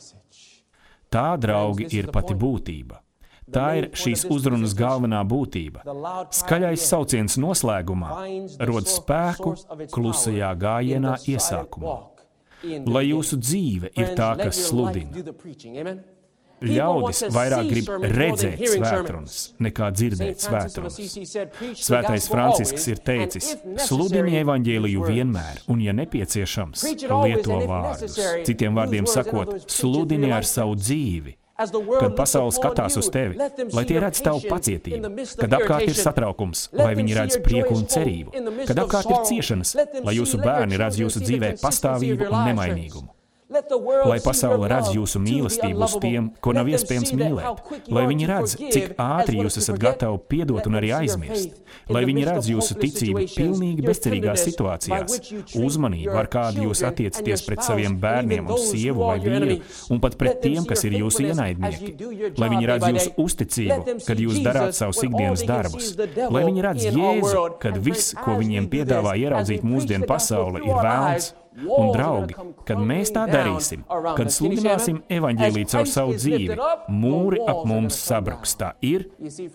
Tā, draugi, ir pati būtība. Tā ir šīs uzrunas galvenā būtība. Skaļais sauciens noslēgumā rod spēku klusajā gājienā iesākumā. Lai jūsu dzīve ir tā, kas sludina. Ļaudis vairāk grib redzēt svētrunas, nekā dzirdēt svētrunas. Svētais Francisks ir teicis: sludini evaņģēliju vienmēr, un, ja nepieciešams, lieto vārdus. Citiem vārdiem sakot, sludini ar savu dzīvi. Kad pasaule skatās uz tevi, lai tie redz tavu pacietību, kad apkārt ir satraukums, lai viņi redz prieku un cerību, kad apkārt ir ciešanas, lai jūsu bērni redz jūsu dzīvē pastāvību un nemainīgumu. Lai pasaule redz jūsu mīlestību uz tiem, ko nav iespējams mīlēt. Lai viņi redz, cik ātri jūs esat gatavi piedot un arī aizmirst. Lai viņi redz jūsu ticību pilnīgi bezcerīgās situācijās, uzmanību, ar kādu jūs attiecaties pret saviem bērniem un sievu vai vīru, un pat pret tiem, kas ir jūsu ienaidnieki. Lai viņi redz jūsu uzticību, kad jūs darāt savus ikdienas darbus. Lai viņi redz Jēzu, kad viss, ko viņiem piedāvā ieraudzīt mūsdienu pasaule, ir vēlns. Un, draugi, kad mēs tā darīsim, kad sludināsim evaņģēliju caur savu dzīvi, mūri ap mums sabruks. Tā ir,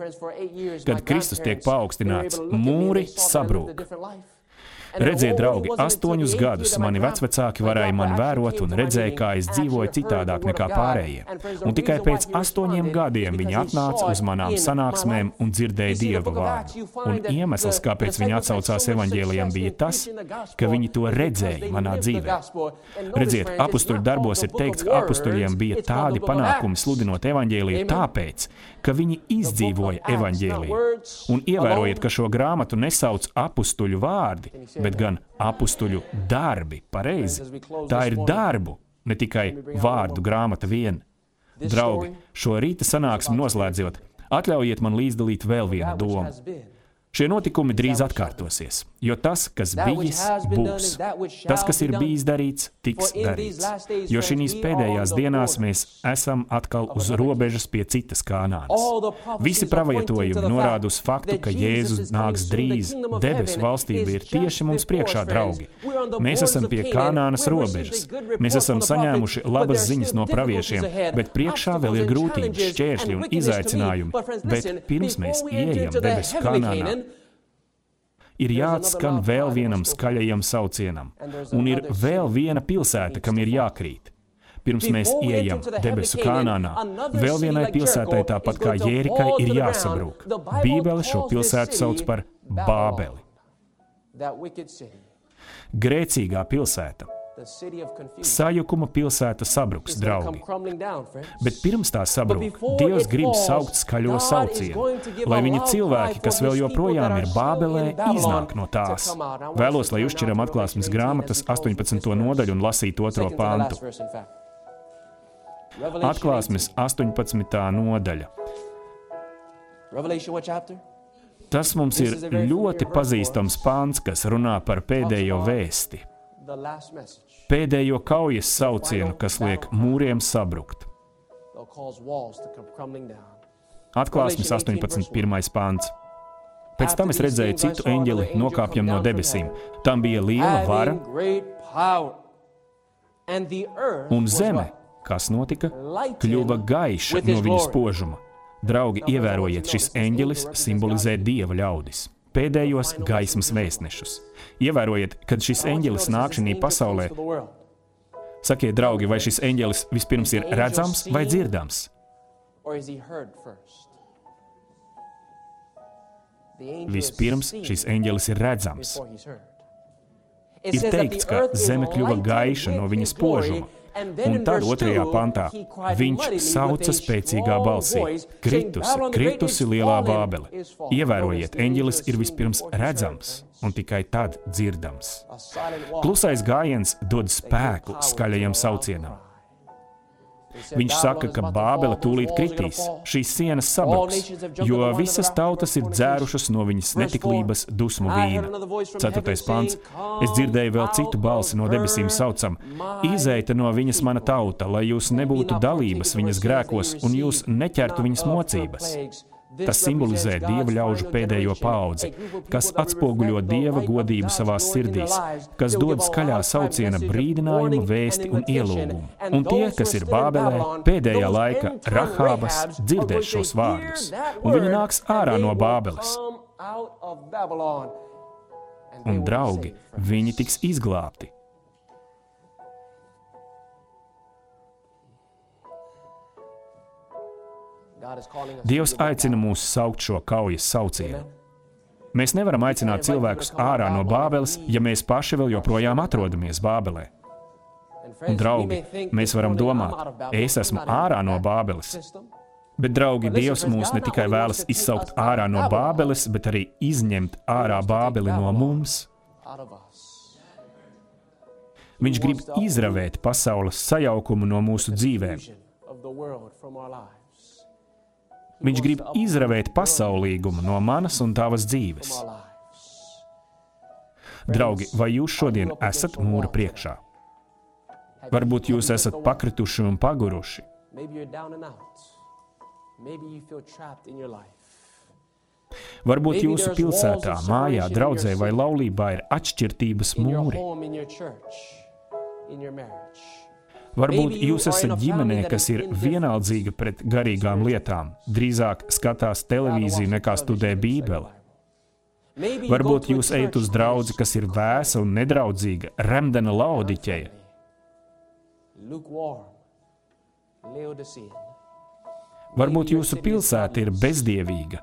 kad Kristus tiek paaugstināts, mūri sabrūk. Redziet, draugi, astoņus gadus mani vecvecāki varēja mani vērot un redzēja, kā es dzīvoju citādāk nekā pārējie. Un tikai pēc astoņiem gadiem viņi atnāca uz manām sanāksmēm un dzirdēja Dieva vārdu. Un iemesls, kāpēc viņi atsaucās evaņģēlijam, bija tas, ka viņi to redzēja manā dzīvē. Redziet, apustuļu darbos ir teikts, ka apustuļiem bija tādi panākumi sludinot evaņģēliju tāpēc, ka viņi izdzīvoja evaņģēliju. Un ievērojiet, ka šo grāmatu nesauc apustuļu vārdi, bet gan apustuļu darbi, pareizi. Tā ir darbu, ne tikai vārdu grāmata vien. Draugi, šo rīta sanāksmi noslēdzot, atļaujiet man līdzdalīt vēl vienu domu. Šie notikumi drīz atkārtosies, jo tas, kas bijis, būs. Tas, kas ir bijis darīts, tiks darīts. Jo šīs pēdējās dienās mēs esam atkal uz robežas pie citas Kanānas. Visi pravietojumi norāda uz faktu, ka Jēzus nāks drīz. Debesu valstība ir tieši mums priekšā, draugi. Mēs esam pie Kanānas robežas. Mēs esam saņēmuši labas ziņas no praviešiem, bet priekšā vēl ir grūtības, šķēršļi un izaicinājumi. Bet pirms mēs ieejam debesu Kanānā, ir jāatskan vēl vienam skaļajam saucienam, un ir vēl viena pilsēta, kam ir jākrīt. Pirms mēs ieejam debesu Kanānā, vēl vienai pilsētai tāpat kā Jērikai ir jāsabrūk. Bībele šo pilsētu sauc par Bābeli. Grēcīgā pilsēta. Sajukuma pilsēta sabruks, draugi. Bet pirms tā sabruk, Dievs grib saukt skaļo saucienu, lai viņa cilvēki, kas vēl joprojām ir Bābelē, iznāk no tās. Vēlos, lai uzšķiram Atklāsmes grāmatas astoņpadsmito nodaļu un lasītu otro pantu. Atklāsmes astoņpadsmitā nodaļa. Tas mums ir ļoti pazīstams pants, kas runā par pēdējo vēsti. Pēdējo kaujas saucienu, kas liek mūriem sabrukt. Atklāsmes astoņpadsmit pirmais pants. Pēc tam es redzēju citu eņģeli nokāpjam no debesīm. Tam bija liela vara, un zeme, kas notika, kļuva gaiša no viņa spožuma. Draugi, ievērojiet, šis eņģelis simbolizē Dieva ļaudis, pēdējos gaismas vēstnešus. Ievērojiet, kad šis eņģelis nāk šajā pasaulē. Sakiet, draugi, vai šis eņģelis vispirms ir redzams vai dzirdams? Vispirms šis eņģelis ir redzams. Ir teikts, ka zeme kļuva gaiša no viņa spožuma. Un tad otrajā pantā viņš sauca spēcīgā balsī: Kritusi, kritusi lielā Bābele. Ievērojiet, eņģelis ir vispirms redzams un tikai tad dzirdams. Klusais gājiens dod spēku skaļajam saucienam. Viņš saka, ka Bābele tūlīt kritīs, šīs sienas sabruks, jo visas tautas ir dzērušas no viņas netiklības dusmu vīna. Ceturtais pants. Es dzirdēju vēl citu balsi no debesīm saucam: Izeita no viņas mana tauta, lai jūs nebūtu dalības viņas grēkos un jūs neķertu viņas mocības. Tas simbolizē Dieva ļaužu pēdējo paudzi, kas atspoguļo Dieva godību savās sirdīs, kas dod skaļā sauciena brīdinājumu, vēsti un ielūgumu. Un tie, kas ir Bābelē, pēdējā laika Rahābas, dzirdēs šos vārdus, un viņi nāks ārā no Bābeles. Un, draugi, viņi tiks izglābti. Dievs aicina mūs saukt šo kaujas saucienu. Mēs nevaram aicināt cilvēkus ārā no Bābeles, ja mēs paši vēl joprojām atrodamies Bābelē. Un, draugi, mēs varam domāt, es esmu ārā no Bābeles. Bet, draugi, Dievs mūs ne tikai vēlas izsaukt ārā no Bābeles, bet arī izņemt ārā Bābeli no mums. Viņš grib izravēt pasaules sajaukumu no mūsu dzīvēm. Viņš grib izravēt pasaulīgumu no manas un tavas dzīves. Draugi, vai jūs šodien esat mūra priekšā? Varbūt jūs esat pakrituši un paguruši. Varbūt jūsu pilsētā, mājā, draudzē vai laulībā ir atšķirtības mūri. Varbūt jūs esat ģimenē, kas ir vienaldzīga pret garīgām lietām, drīzāk skatās televīziju nekā studē Bībeli. Varbūt jūs ejat uz draudzi, kas ir vēsa un nedraudzīga, remdena Laodiķeja. Varbūt jūsu pilsēta ir bezdievīga,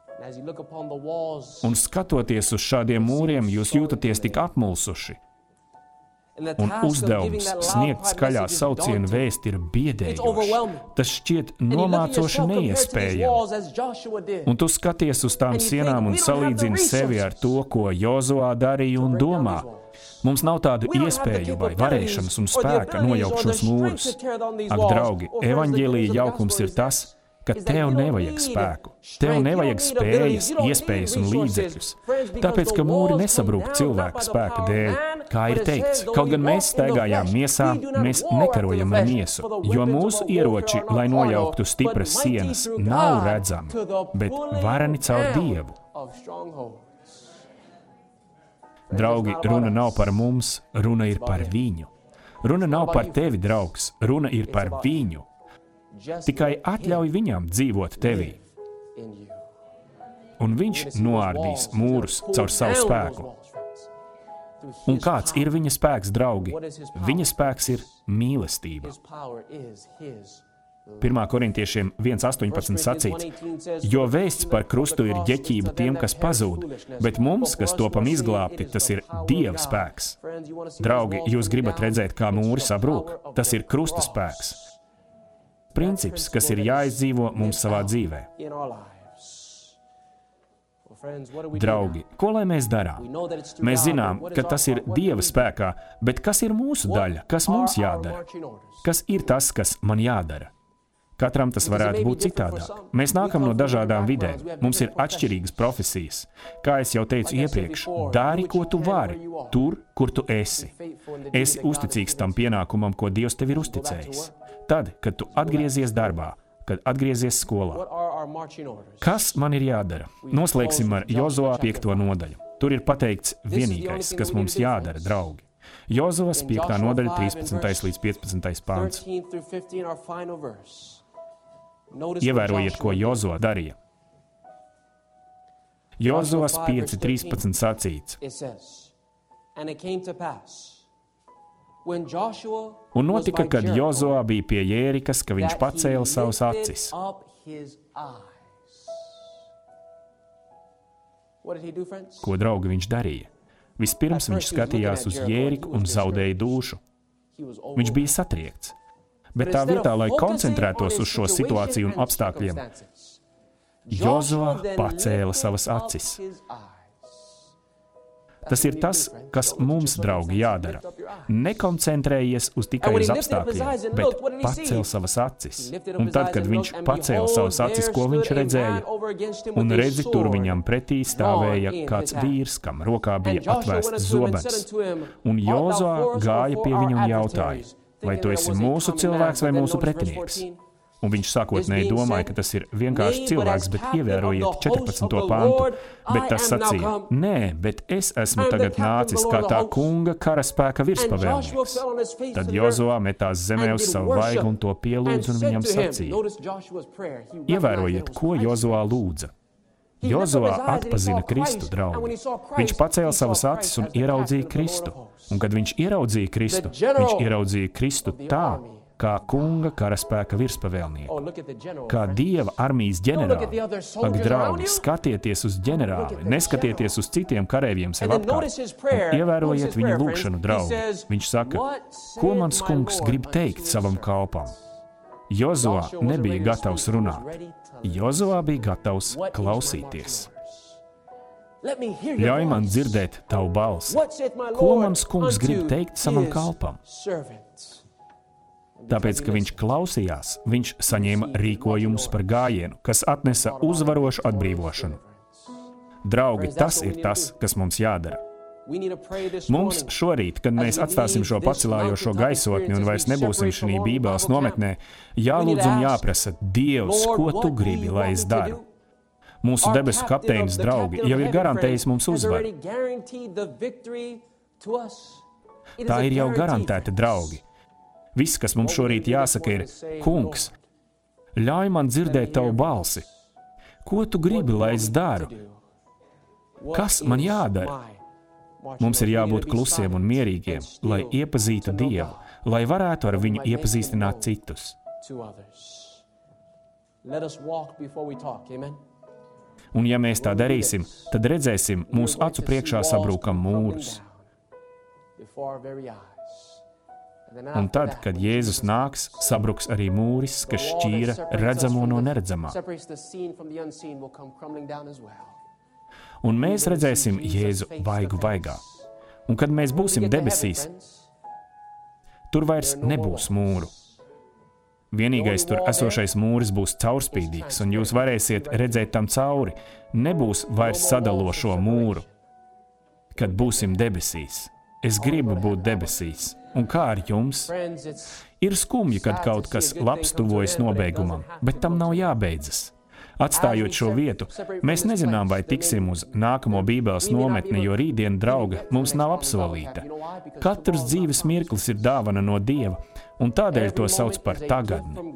un skatoties uz šādiem mūriem, jūs jūtaties tik apmulsuši. Un uzdevums sniegt skaļā saucienu vēsti ir biedējošs. Tas šķiet nomācoši neiespējami. Un tu skaties uz tām sienām un salīdzini sevi ar to, ko Jozuā darīja un domā. Mums nav tādu iespēju vai varēšanas un spēka nojaukt šos mūrus. Ak, draugi, evaņģēlija jaukums ir tas, ka tev nevajag spēku, tev nevajag spējas, iespējas un līdzekļus, tāpēc, ka mūri nesabrūk cilvēka spēka dēļ. Kā ir teikts, kaut gan mēs staigājām miesā, mēs nekarojam ar miesu, jo mūsu ieroči, lai nojauktu stipras sienas, nav redzami, bet vareni caur Dievu. Draugi, runa nav par mums, runa ir par viņu. Runa nav par tevi, draugs, runa ir par viņu. Tikai atļauj viņam dzīvot tevī. Un viņš noārdīs mūrus caur savu spēku. Un kāds ir viņa spēks, draugi? Viņa spēks ir mīlestība. pirmā korintiešiem viens astoņpadsmit sacīts, jo vēsts par krustu ir ģeķība tiem, kas pazūd, bet mums, kas topam izglābti, tas ir Dieva spēks. Draugi, jūs gribat redzēt, kā mūri sabrūk? Tas ir krusta spēks. Princips, kas ir jāizdzīvo mums savā dzīvē. Draugi, ko lai mēs darām? Mēs zinām, ka tas ir Dieva spēkā, bet kas ir mūsu daļa? Kas mums jādara? Kas ir tas, kas man jādara? Katram tas varētu būt citādāk. Mēs nākam no dažādām vidēm. Mums ir atšķirīgas profesijas. Kā es jau teicu iepriekš, dari, ko tu vari, tur, kur tu esi. Esi uzticīgs tam pienākumam, ko Dievs tev ir uzticējis. Tad, kad tu atgriezies darbā, kad atgriezies skolā. Kas man ir jādara? Noslēgsim ar Jozuā piekto nodaļu. Tur ir pateikts vienīgais, kas mums jādara, draugi. Jozuvas piektā nodaļa, trīspadsmitais līdz piecpadsmitais pāns. Ievērojiet, ko Jozua darīja. Jozuvas pieci trīspadsmit sacīts. Un notika, kad Jozua bija pie Jērikas, ka viņš pacēla savas acis. Ko, draugi, viņš darīja? Vispirms viņš skatījās uz Jēriku un zaudēja dūšu. Viņš bija satriekts. Bet tā vietā, lai koncentrētos uz šo situāciju un apstākļiem, Jozua pacēla savas acis. Tas ir tas, kas mums, draugi, jādara. Nekoncentrējies uz tikai uz apstākļiem, bet pacēl savas acis. Un tad, kad viņš pacēla savas acis, ko viņš redzēja? Un redzi, tur viņam pretī stāvēja kāds vīrs, kam rokā bija atvēsts zobens. Un Jozua gāja pie viņu un jautāja, vai tu esi mūsu cilvēks vai mūsu pretinieks? Un viņš sākotnēji domāja, ka tas ir vienkārši cilvēks, bet ievērojiet četrpadsmito pantu. Bet tas sacīja, nē, bet es esmu tagad nācis kā tā kunga karaspēka virspavēlnieks. Tad Jozua metās zemē uz savu vaigu un to pielūdz un viņam sacīja. Ievērojiet, ko Jozua lūdza. Jozua atpazina Kristu, draugi. Viņš pacēla savas acis un ieraudzīja Kristu. Un kad viņš ieraudzīja Kristu, viņš ieraudzīja Kristu tā, kā kunga karaspēka virspavēlnieku, kā Dieva armijas ģenerāli. Ak, draugi, skatieties uz ģenerāli, neskatieties uz citiem kareiviem sev apkārt. Un ievērojiet viņa lūgšanu, draugi. Viņš saka, ko mans kungs grib teikt savam kalpam? Jozua nebija gatavs runāt. Jozua bija gatavs klausīties. Ļauj man dzirdēt tavu balsi. Ko mans kungs grib teikt savam kalpam? Tāpēc, ka viņš klausījās, viņš saņēma rīkojumus par gājienu, kas atnesa uzvarošu atbrīvošanu. Draugi, tas ir tas, kas mums jādara. Mums šorīt, kad mēs atstāsim šo pacelājošo gaisotni un vairs nebūsim šī Bībeles nometnē, jālūdz un jāprasa, Dievs, ko tu gribi, lai es daru? Mūsu debesu kapteinis, draugi, jau ir garantējis mums uzvaru. Tā ir jau garantēta, draugi. Viss, kas mums šorīt jāsaka, ir, kungs, ļauj man dzirdēt tavu balsi. Ko tu gribi, lai es daru? Kas man jādara? Mums ir jābūt klusiem un mierīgiem, lai iepazītu Dievu, lai varētu ar viņu iepazīstināt citus. Un ja mēs tā darīsim, tad redzēsim mūsu acu priekšā sabrūkam mūrus. Un tad, kad Jēzus nāks, sabruks arī mūris, kas šķīra redzamo no neredzamā. Un mēs redzēsim Jēzu vaigu vaigā. Un kad mēs būsim debesīs, tur vairs nebūs mūru. Vienīgais tur esošais mūris būs caurspīdīgs, un jūs varēsiet redzēt tam cauri. Nebūs vairs sadalošo mūru. Kad būsim debesīs. Es gribu būt debesīs. Un kā ar jums? Ir skumji, kad kaut kas labs tuvojas nobeigumam, bet tam nav jābeidzas. Atstājot šo vietu, mēs nezinām, vai tiksim uz nākamo Bībeles nometni, jo rītdiena, draugi, mums nav apsolīta. Katrs dzīves mirklis ir dāvana no Dieva, un tādēļ to sauc par tagadni.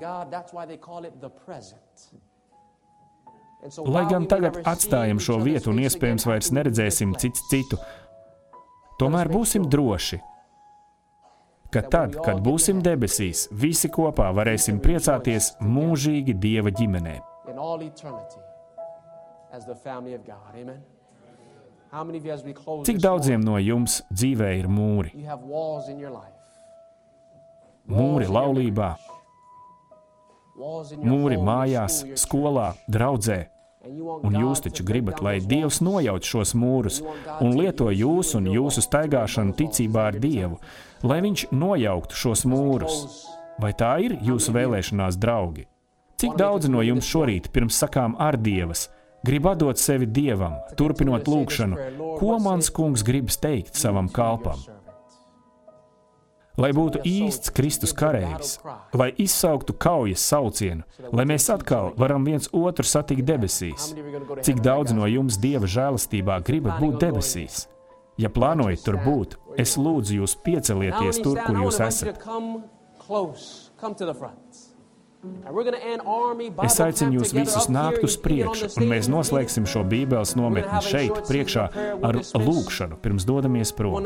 Lai gan tagad atstājam šo vietu un iespējams vairs neredzēsim cits citu, tomēr būsim droši, ka tad, kad būsim debesīs, visi kopā varēsim priecāties mūžīgi Dieva ģimenē. Cik daudziem no jums dzīvē ir mūri? Mūri laulībā, mūri mājās, skolā, draudzē. Un jūs taču gribat, lai Dievs nojauc šos mūrus un lieto jūs un jūsu staigāšanu ticībā ar Dievu, lai Viņš nojauktu šos mūrus. Vai tā ir jūsu vēlēšanās, draugi? Cik daudz no jums šorīt pirms sakām ar Dievas grib atdot sevi Dievam, turpinot lūgšanu, ko mans kungs gribas teikt savam kalpam? Lai būtu īsts Kristus kareivis, lai izsauktu kaujas saucienu, lai mēs atkal varam viens otru satikt debesīs. Cik daudz no jums Dieva žēlastībā gribat būt debesīs? Ja plānojat tur būt, es lūdzu jūs piecelieties tur, kur jūs esat. Es aicinu jūs visus nākt uz priekšu, un mēs noslēgsim šo bībeles nometni šeit, priekšā, ar lūgšanu, pirms dodamies prom.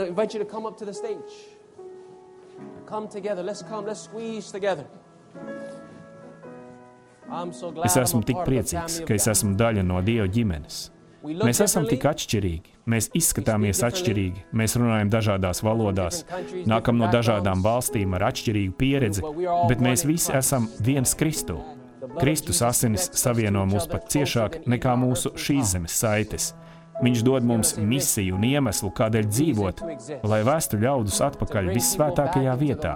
Es esmu tik priecīgs, ka es esmu daļa no Dieva ģimenes. Mēs esam tik atšķirīgi, mēs izskatāmies atšķirīgi, mēs runājam dažādās valodās, nākam no dažādām valstīm ar atšķirīgu pieredzi, bet mēs visi esam viens Kristu. Kristus asinis savieno mūs pat ciešāk nekā mūsu šīs zemes saites. Viņš dod mums misiju un iemeslu, kādēļ dzīvot, lai vestu ļaudus atpakaļ vissvētākajā vietā.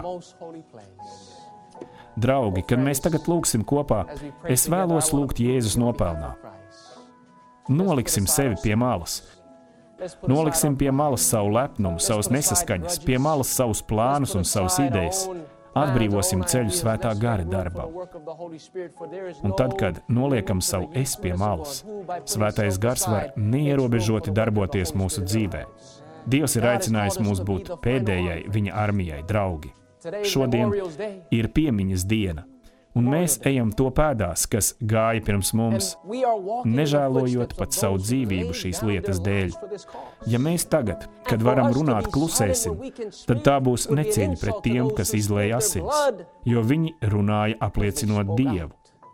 Draugi, kad mēs tagad lūgsim kopā, es vēlos lūgt Jēzus nopelnā. Noliksim sevi pie malas. Noliksim pie malas savu lepnumu, savas nesaskaņas, pie malas savus plānus un savas idejas. Atbrīvosim ceļu svētā gara darbam. Un tad, kad noliekam savu es pie malas, svētais gars var neierobežoti darboties mūsu dzīvē. Dievs ir aicinājis mūs būt pēdējai viņa armijai, draugi. Šodien ir piemiņas diena, un mēs ejam to pēdās, kas gāja pirms mums, nežēlojot pat savu dzīvību šīs lietas dēļ. Ja mēs tagad, kad varam runāt, klusēsim, tad tā būs necieņa pret tiem, kas izlēja asins, jo viņi runāja apliecinot Dievu.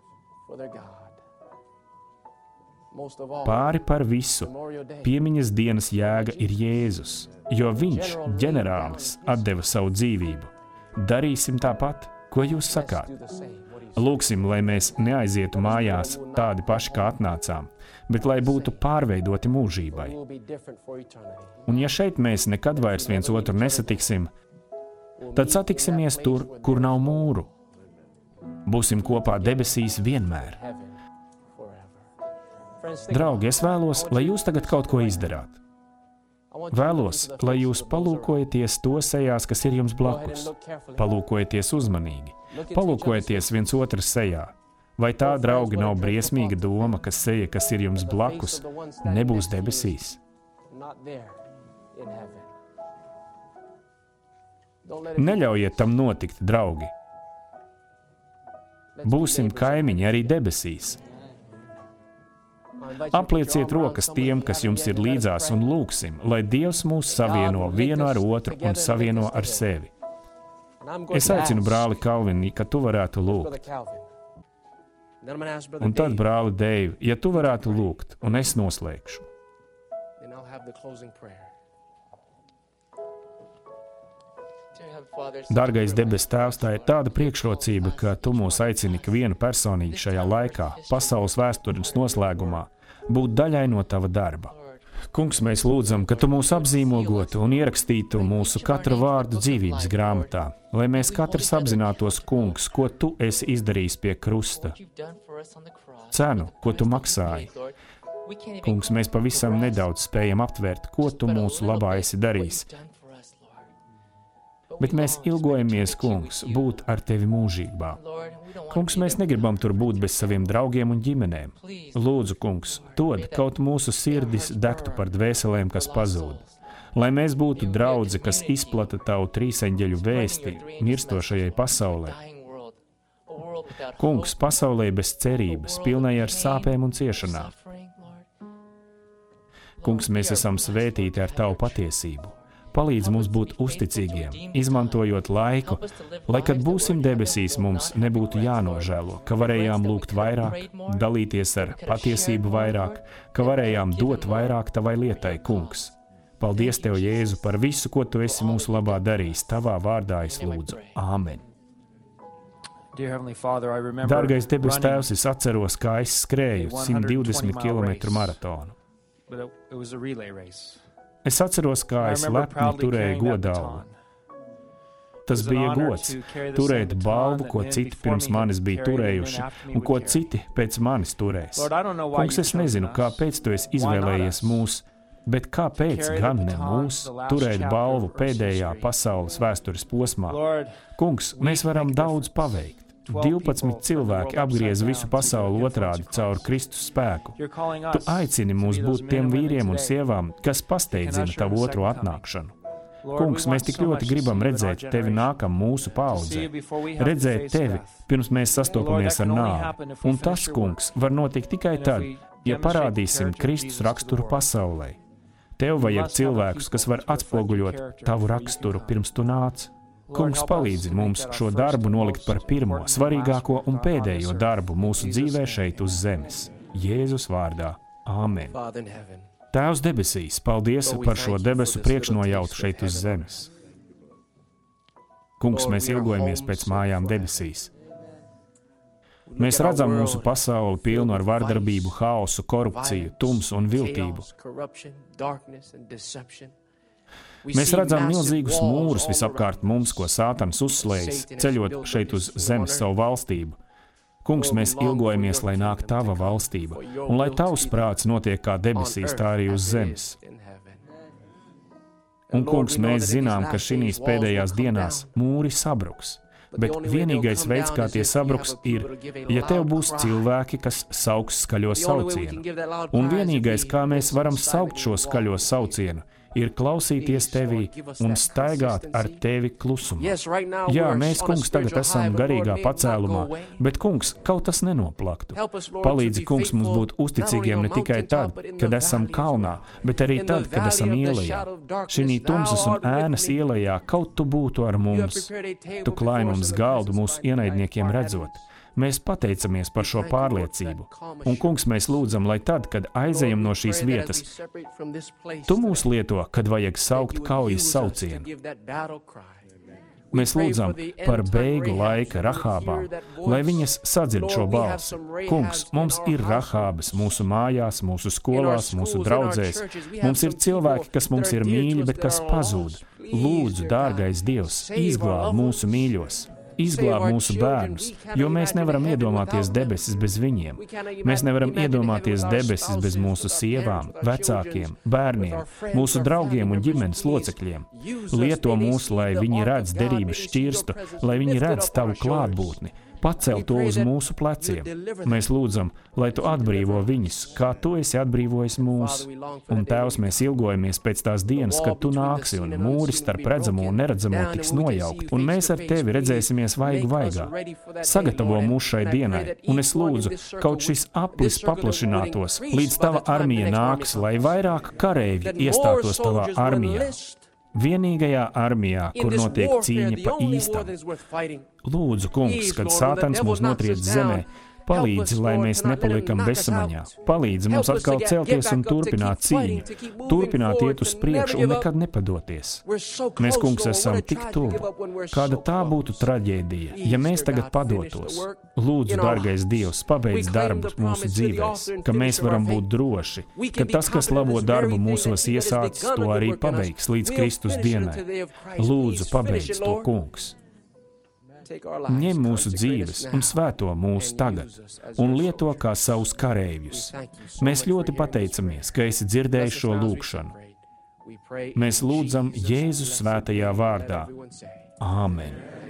Pāri par visu piemiņas dienas jēga ir Jēzus, jo viņš, ģenerālis, atdeva savu dzīvību. Darīsim tāpat, ko jūs sakāt. Lūksim, lai mēs neaizietu mājās tādi paši, kā atnācām, bet lai būtu pārveidoti mūžībai. Un ja šeit mēs nekad vairs viens otru nesatiksim, tad satiksimies tur, kur nav mūru. Būsim kopā debesīs vienmēr. Draugi, es vēlos, lai jūs tagad kaut ko izdarāt. Vēlos, lai jūs palūkojaties to sejās, kas ir jums blakus. Palūkojieties uzmanīgi. Palūkojieties viens otru sejā. Vai tā, draugi, nav briesmīga doma, ka seja, kas ir jums blakus, nebūs debesīs? Neļaujiet tam notikt, draugi. Būsim kaimiņi arī debesīs. Aplieciet rokas tiem, kas jums ir līdzās, un lūgsim, lai Dievs mūs savieno vienu ar otru un savieno ar sevi. Es aicinu brāli Kalvini, ka tu varētu lūgt. Un tad, brāli Deivi, ja tu varētu lūgt, un es noslēgšu. Dārgais debes Tēvs, tā ir tāda priekšrocība, ka tu mūs aicini ikvienu personīgi šajā laikā, pasaules vēstures noslēgumā, būt daļai no tava darba. Kungs, mēs lūdzam, ka tu mūs apzīmogotu un ierakstītu mūsu katru vārdu dzīvības grāmatā, lai mēs katrs apzinātos, Kungs, ko tu esi izdarījis pie krusta, cenu, ko tu maksāji. Kungs, mēs pavisam nedaudz spējam aptvērt, ko tu mūsu labā esi darījis. Bet mēs ilgojamies, Kungs, būt ar tevi mūžībā. Kungs, mēs negribam tur būt bez saviem draugiem un ģimenēm. Lūdzu, Kungs, dod, kaut mūsu sirdis degtu par dvēselēm, kas pazūd. Lai mēs būtu draudze, kas izplata tavu trīseņģeļu vēsti mirstošajai pasaulē. Kungs, pasaulē bez cerības, pilnai ar sāpēm un ciešanām. Kungs, mēs esam svētīti ar tavu patiesību. Palīdz mums būt uzticīgiem, izmantojot laiku, lai, kad būsim debesīs, mums nebūtu jānožēlo, ka varējām lūgt vairāk, dalīties ar patiesību vairāk, ka varējām dot vairāk tavai lietai, kungs. Paldies Tev, Jēzu, par visu, ko Tu esi mūsu labā darījis. Tavā vārdā es lūdzu. Āmen. Dārgais debes Tēvs, es atceros, kā es skrēju simt divdesmit kilometru maratonu. Es atceros, kā es lepni turēju godalvu. Tas bija gods, turēt balvu, ko citi pirms manis bija turējuši, un ko citi pēc manis turēs. Kungs, es nezinu, kāpēc Tu esi izvēlējies mūs, bet kāpēc gan ne mūs turēt balvu pēdējā pasaules vēstures posmā? Kungs, mēs varam daudz paveikt. divpadsmit cilvēki apgriez visu pasauli otrādi caur Kristus spēku. Tu aicini mūs būt tiem vīriem un sievām, kas pasteidzina Tavu otro atnākšanu. Kungs, mēs tik ļoti gribam redzēt Tevi nākam mūsu paaudzē, redzēt Tevi, pirms mēs sastopamies ar nāvi. Un tas, Kungs, var notikt tikai tad, ja parādīsim Kristus raksturu pasaulē. Tev vajag cilvēkus, kas var atspoguļot Tavu raksturu pirms Tu nāc. Kungs, palīdzi mums šo darbu nolikt par pirmo, svarīgāko un pēdējo darbu mūsu dzīvē šeit uz zemes. Jēzus vārdā. Āmen. Tēvs debesīs, paldies par šo debesu priekšnojautu šeit uz zemes. Kungs, mēs ilgojamies pēc mājām debesīs. Mēs redzam mūsu pasauli pilnu ar vardarbību, haosu, korupciju, tumsu un viltību. Mēs redzam milzīgus mūrus visapkārt mums, ko Sātans uzslējas, ceļot šeit uz zemes savu valstību. Kungs, mēs ilgojamies, lai nāk Tava valstība, un lai Tavs prāts notiek kā debesīs, tā arī uz zemes. Un, Kungs, mēs zinām, ka šīs pēdējās dienās mūri sabruks, bet vienīgais veids, kā tie sabruks, ir, ja Tev būs cilvēki, kas sauks skaļo saucienu. Un vienīgais, kā mēs varam saukt šo skaļo saucienu, ir klausīties Tevī un staigāt ar Tevi klusumā. Jā, mēs, Kungs, tagad esam garīgā pacēlumā, bet, Kungs, kaut tas nenoplaktu. Palīdzi, Kungs, mums būt uzticīgiem ne tikai tad, kad esam kalnā, bet arī tad, kad esam ielejā. Šinī tumsas un ēnas ielejā kaut Tu būtu ar mums. Tu klāj mums galdu mūsu ienaidniekiem redzot. Mēs pateicamies par šo pārliecību. Un, Kungs, mēs lūdzam, lai tad, kad aizejam no šīs vietas, Tu mūs lieto, kad vajag saukt kaujas saucienu. Mēs lūdzam par beigu laika Rahābām, lai viņas sadzird šo balsi. Kungs, mums ir Rahābas mūsu mājās, mūsu skolās, mūsu draudzēs. Mums ir cilvēki, kas mums ir mīļi, bet kas pazūd. Lūdzu, dārgais Dievs, izglāb mūsu mīļos. Izglāb mūsu bērnus, jo mēs nevaram iedomāties debesis bez viņiem. Mēs nevaram iedomāties debesis bez mūsu sievām, vecākiem, bērniem, mūsu draugiem un ģimenes locekļiem. Lieto mūs, lai viņi redz derības šķirstu, lai viņi redz Tavu klātbūtni. Pacel to uz mūsu pleciem. Mēs lūdzam, lai Tu atbrīvo viņus, kā Tu esi atbrīvojis mūs. Un, Tēvs, mēs ilgojamies pēc tās dienas, kad Tu nāksi un mūris starp redzamo un neredzamo tiks nojaukt, un mēs ar Tevi redzēsimies vaigu vaigā. Sagatavo mūs šai dienai, un es lūdzu, kaut šis aplis paplašinātos, līdz Tava armija nāks, lai vairāk kareivji iestātos Tavā armijā. Vienīgajā armijā, kur notiek cīņa pa īstam. Lūdzu, Kungs, kad Sātans mūs notriec zemē, palīdzi, lai mēs nepaliekam bezsamaņā. Palīdzi mums atkal celties un turpināt cīņu, turpināt iet uz priekšu un nekad nepadoties. Mēs, Kungs, esam tik tuvu. Kāda tā būtu traģēdija, ja mēs tagad padotos. Lūdzu, dārgais Dievs, pabeidz darbus mūsu dzīvēs, ka mēs varam būt droši, ka tas, kas labo darbu mūsos iesācis, to arī pabeigs līdz Kristus dienai. Lūdzu, pabeidz to, Kungs. Ņem mūsu dzīves un svēto mūs tagad un lieto kā savus kareivjus. Mēs ļoti pateicamies, ka esi dzirdējis šo lūgšanu. Mēs lūdzam Jēzus svētajā vārdā. Āmen.